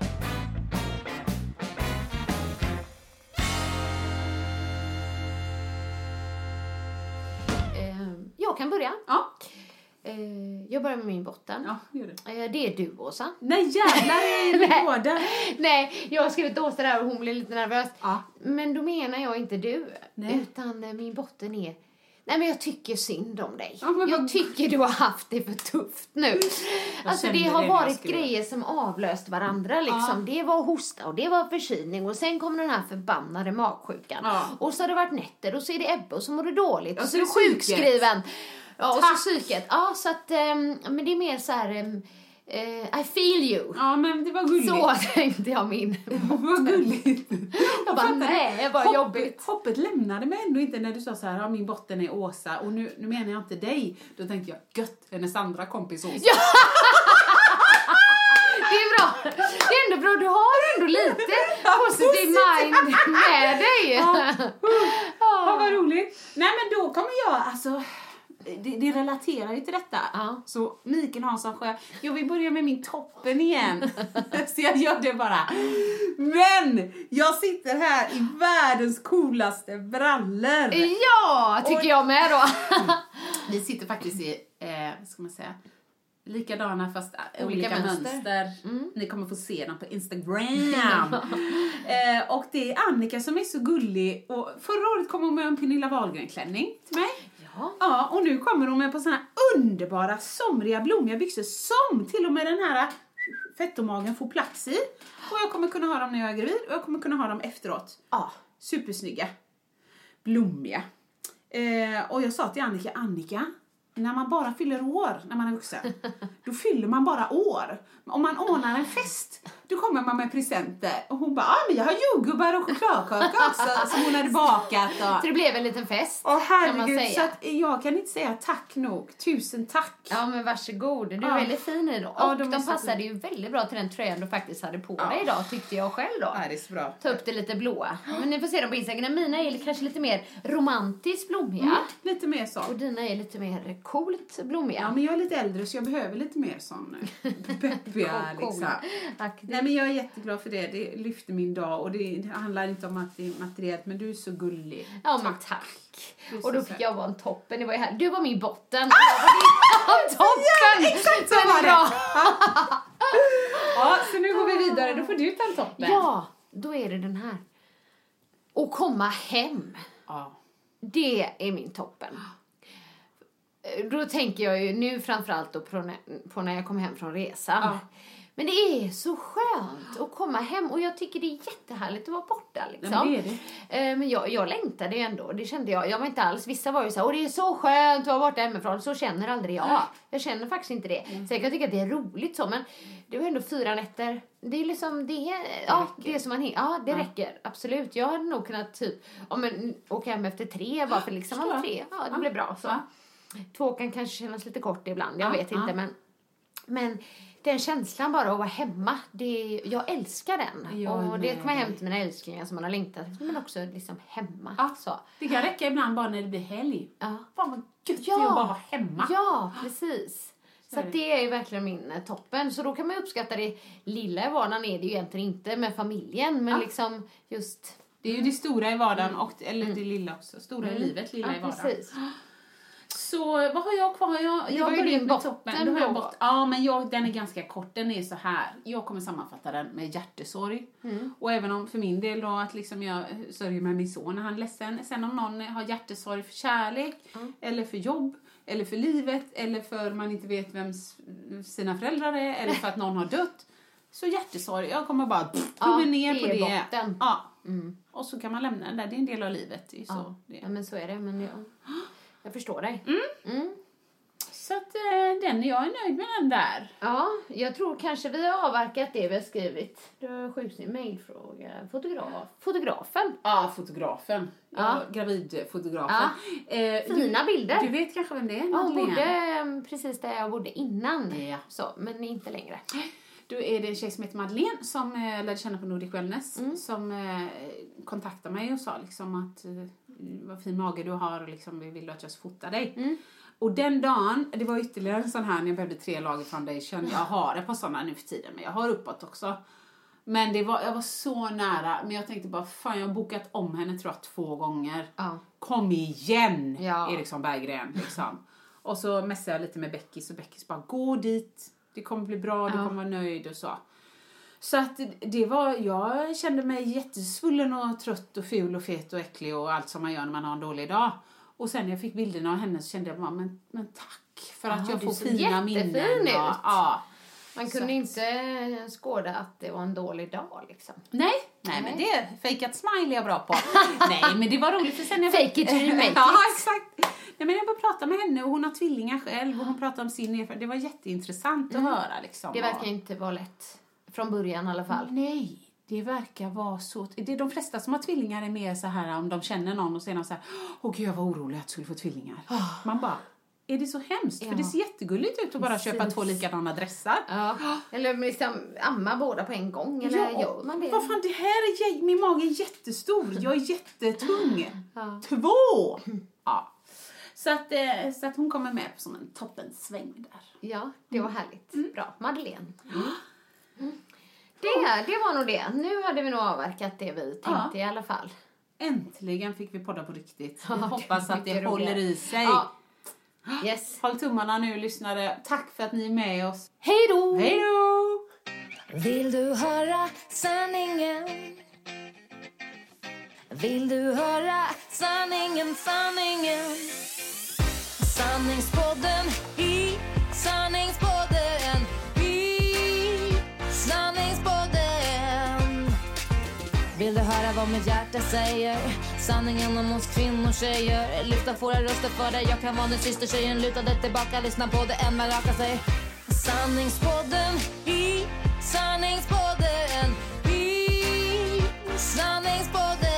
Eh, jag kan börja. Ja. Eh, jag börjar med min botten. Ja, gör det. Eh, det är du, Åsa. Nej, jävlar är det båda. Nej, jag har skrivit Åsa där och hon blev lite nervös. Ja. Men då menar jag inte du. Nej. Utan eh, min botten är... Nej, men jag tycker synd om dig. Ja, men, jag tycker du har haft det för tufft nu. Alltså det har det varit grejer som avlöst varandra liksom. Ja. Det var hosta och det var förkylning. Och sen kom den här förbannade magsjukan. Ja. Och så har det varit nätter och så är det Ebbe och så mår du dåligt. Ja, och så är du sjukskriven. Ja, och Tack. Så psyket. Ja, så att, um, men det är mer så här... Um, Uh, I feel you. Ja, men det var gulligt. Så tänkte jag min. Vad gulligt. Jag bara, nej, det var Hopp, jobbigt. Hoppet lämnade mig ändå inte när du sa så här, ja, min botten är Åsa. Och nu, nu menar jag inte dig. Då tänkte jag, gött, hennes andra kompis Åsa. Ja! Det är bra. Det är ändå bra, du har ändå lite positiv mind med dig. Ja, ja, vad roligt. Nej, men då kommer jag, alltså... Det, det relaterar ju till detta. Ja. Så Mikael Hansson Sjö. Jag vill börja med min toppen igen. Så jag gör det bara. Men jag sitter här i världens coolaste brallor. Ja, tycker och, jag med då. Vi sitter faktiskt i, eh, vad ska man säga, likadana fast olika, olika mönster. mönster. Mm. Ni kommer få se dem på Instagram. eh, och det är Annika som är så gullig. Och förra året kom hon med en Pernilla Wahlgren-klänning till mig. Ja. Ja, och nu kommer hon med på såna underbara somriga blommiga byxor som till och med den här fettomagen får plats i. Och jag kommer kunna ha dem när jag är gravid och jag kommer kunna ha dem efteråt. Ja, supersnygga. Blommiga. Eh, och jag sa till Annika, Annika, när man bara fyller år när man är vuxen, då fyller man bara år. Om man ordnar en fest, då kommer man med presenter. Och hon bara, ah, men jag har jordgubbar och chokladkaka också som hon hade bakat. Och... Så det blev en liten fest, och herregud, kan man säga. Så att jag kan inte säga tack nog. Tusen tack. Ja, men varsågod. Du är ja. väldigt fin i då. Och ja, de, de passade så... ju väldigt bra till den tröjan du faktiskt hade på ja. dig idag, tyckte jag själv då. Ja, det är så bra. Ta upp det lite blåa. Men ni får se dem på Instagram. Mina är kanske lite mer romantiskt blommiga. Mm, lite mer så. Och dina är lite mer coolt blommiga. Ja, men jag är lite äldre så jag behöver lite mer sån peppiga liksom. Nej, men jag är jätteglad för det. Det lyfter min dag och det handlar inte om att det är materiellt, men du är så gullig. Ja, men tack. tack. Och då fick jag vara en toppen. Det var ju här. Du var min botten. Ah! Jag var din toppen. Ja, exakt så var det. Ja, så nu går vi vidare. Då får du ta en toppen. Ja, då är det den här. Och komma hem. Ja. Det är min toppen. Då tänker jag ju nu framförallt då på, på när jag kommer hem från resan. Ja. Men det är så skönt att komma hem. Och jag tycker det är jättehärligt att vara borta liksom. Men, det är det. Men jag, jag längtade ju ändå. Det kände jag. Jag var inte alls. Vissa var ju så här, och det är så skönt att vara borta hemifrån. Så känner aldrig jag. Ja. Jag känner faktiskt inte det. Mm. Så jag kan tycka att det är roligt så. Men det var ändå fyra nätter. Det är liksom, det är, det ja, det är som man, ja, det ja. räcker. Absolut. Jag hade nog kunnat typ, om en, åka hem efter tre. Bara för liksom alla tre. Ja, det ja. blev bra så. Ja. Två kan kanske kännas lite kort ibland, jag Ja, vet ja. inte. Men, men den känslan bara att vara hemma, det, jag älskar den. Jag och det med kommer hem dig. till mina älsklingar som man har längtat efter, men också liksom hemma. Ja. Så. Det kan räcka ibland bara när det blir helg. Ja. Fan vad gött Ja. det är att bara vara hemma. Ja, precis. Så är att det. det är ju verkligen min eh, toppen. Så då kan man ju uppskatta det lilla i vardagen, är det ju egentligen inte med familjen. Men Ja. liksom just... Det är ju det stora i vardagen, och, eller det lilla också. Stora i livet, lilla Ja, i vardagen. precis. Så vad har jag kvar? Jag, Det jag var ju börjar din med botten toppen. Då har jag då. bort. Ja, men jag, den är ganska kort. Den är så här. Jag kommer sammanfatta den med hjärtesorg. Mm. Och även om för min del då att liksom jag sörjer med min son när han är ledsen. Sen om någon har hjärtesorg för kärlek, Mm. eller för jobb, eller för livet, eller för man inte vet vem s- sina föräldrar är, eller för att någon har dött. Så hjärtesorg, jag kommer bara pff, Ja, plugga ner det på är det. botten. Ja. Mm. Och så kan man lämna den där, det är en del av livet. Det är ju så. Ja. Det är. ja, men så är det. Men jag, jag förstår dig. Mm. Så att eh, den, jag är nöjd med den där. Ja, jag tror kanske vi har avverkat det vi har skrivit. Du har skjutit en mejlfråga. Fotograf. Fotografen. Ja, fotografen. Ja, Ja. gravidfotografen. Eh, Fina du, bilder. Du vet kanske vem det är? Ja, hon Madeleine? bodde eh, precis där jag bodde innan. Ja. Så, men inte längre. Då är det en tjej som heter Madeleine som eh, lärde känna på Nordic Wellness. Mm. Som eh, kontaktade mig och sa liksom att eh, vad fin mage du har och liksom, vi vill att jag ska fota dig. Mm. Och den dagen, det var ytterligare en sån här när jag behövde tre lager foundation. Jag har ett par sådana nu för tiden, men jag har uppåt också. Men det var, jag var så nära. Men jag tänkte bara, fan jag har bokat om henne tror jag två gånger. Ja. Kom igen, Ja. Eriksson Berggren. Liksom. Och så messade jag lite med Beckis. Och Beckis bara, gå dit. Det kommer bli bra, du Ja. kommer vara nöjd och så. Så att det var, jag kände mig jättesvullen och trött och ful och fet och äcklig och allt som man gör när man har en dålig dag. Och sen när jag fick bilderna av henne så kände jag bara, men, men tack för att Ja, jag du får ser fina jättefin minnen. ut. Och, ja. Man Så kunde att- inte skåda att det var en dålig dag liksom. Nej, nej, men det fake it smile är jag bra på. Nej, men det var roligt för sen jag Fake it till you make it. Ja, exakt. Nej, men jag började prata med henne och hon har tvillingar själv och hon pratade om sin erfarenhet. Det var jätteintressant att höra liksom. Det verkar inte vara lätt från början i alla fall. Nej, det verkar vara så. Det är de flesta som har tvillingar är mer så här om de känner någon och säger så här, åh gud jag var orolig att jag skulle få tvillingar. Man bara, är det så hemskt? Ja. För det ser jättegulligt ut att bara Precis. köpa två likadana dressar. Ja. Eller liksom amma båda på en gång. Eller gör man det? Vad fan, det här är, jä- min mage är jättestor. Jag är jättetung. Ja. Två! Ja. Så att, eh, så att hon kommer med som en toppensväng där. Ja, det var härligt. Bra. Madeleine. Mm. Mm. Det, det var nog det. Nu hade vi nog avverkat det vi tänkte Ja. i alla fall. Äntligen fick vi podda på riktigt. Ja, Jag det hoppas var att det mycket håller roligare. i sig. Ja. Yes. Håll tummarna nu, lyssnare. Tack för att ni är med oss. Hej då! Hej då! Vill du höra sanningen? Vill du höra sanningen, sanningen? Sanningspodden i sanningspodden i sanningspodden. Vill du höra vad mitt hjärta säger? Sanningen om oss kvinnor, tjejer. Lyfta våra röster för dig. Jag kan vara din syster, tjejen lutade tillbaka. Lyssna på det än man rakar sig. Sanningspodden i sanningspodden i sanningspodden.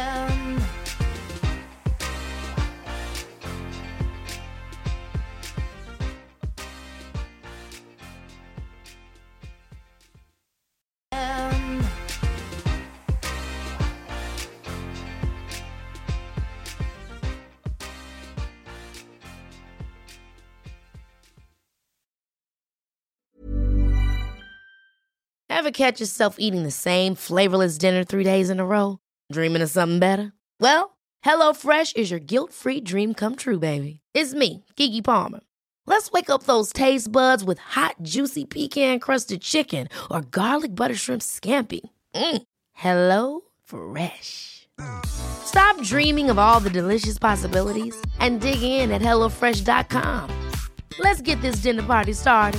Ever catch yourself eating the same flavorless dinner three days in a row? Dreaming of something better? Well, HelloFresh is your guilt-free dream come true, baby. It's me, Keke Palmer. Let's wake up those taste buds with hot, juicy pecan-crusted chicken or garlic butter shrimp scampi. Mm. Hello Fresh. Stop dreaming of all the delicious possibilities and dig in at hello fresh dot com. Let's get this dinner party started.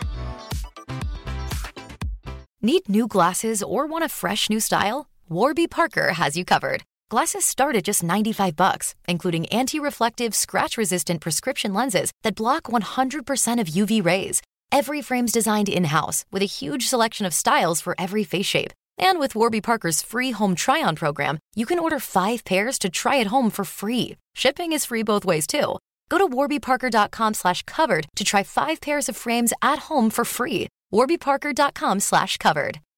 Need new glasses or want a fresh new style? Warby Parker has you covered. Glasses start at just ninety-five bucks, including anti-reflective, scratch-resistant prescription lenses that block one hundred percent of U V rays. Every frame's designed in-house with a huge selection of styles for every face shape. And with Warby Parker's free home try-on program, you can order five pairs to try at home for free. Shipping is free both ways, too. Go to warbyparker.com slash covered to try five pairs of frames at home for free. warbyparker.com slash covered.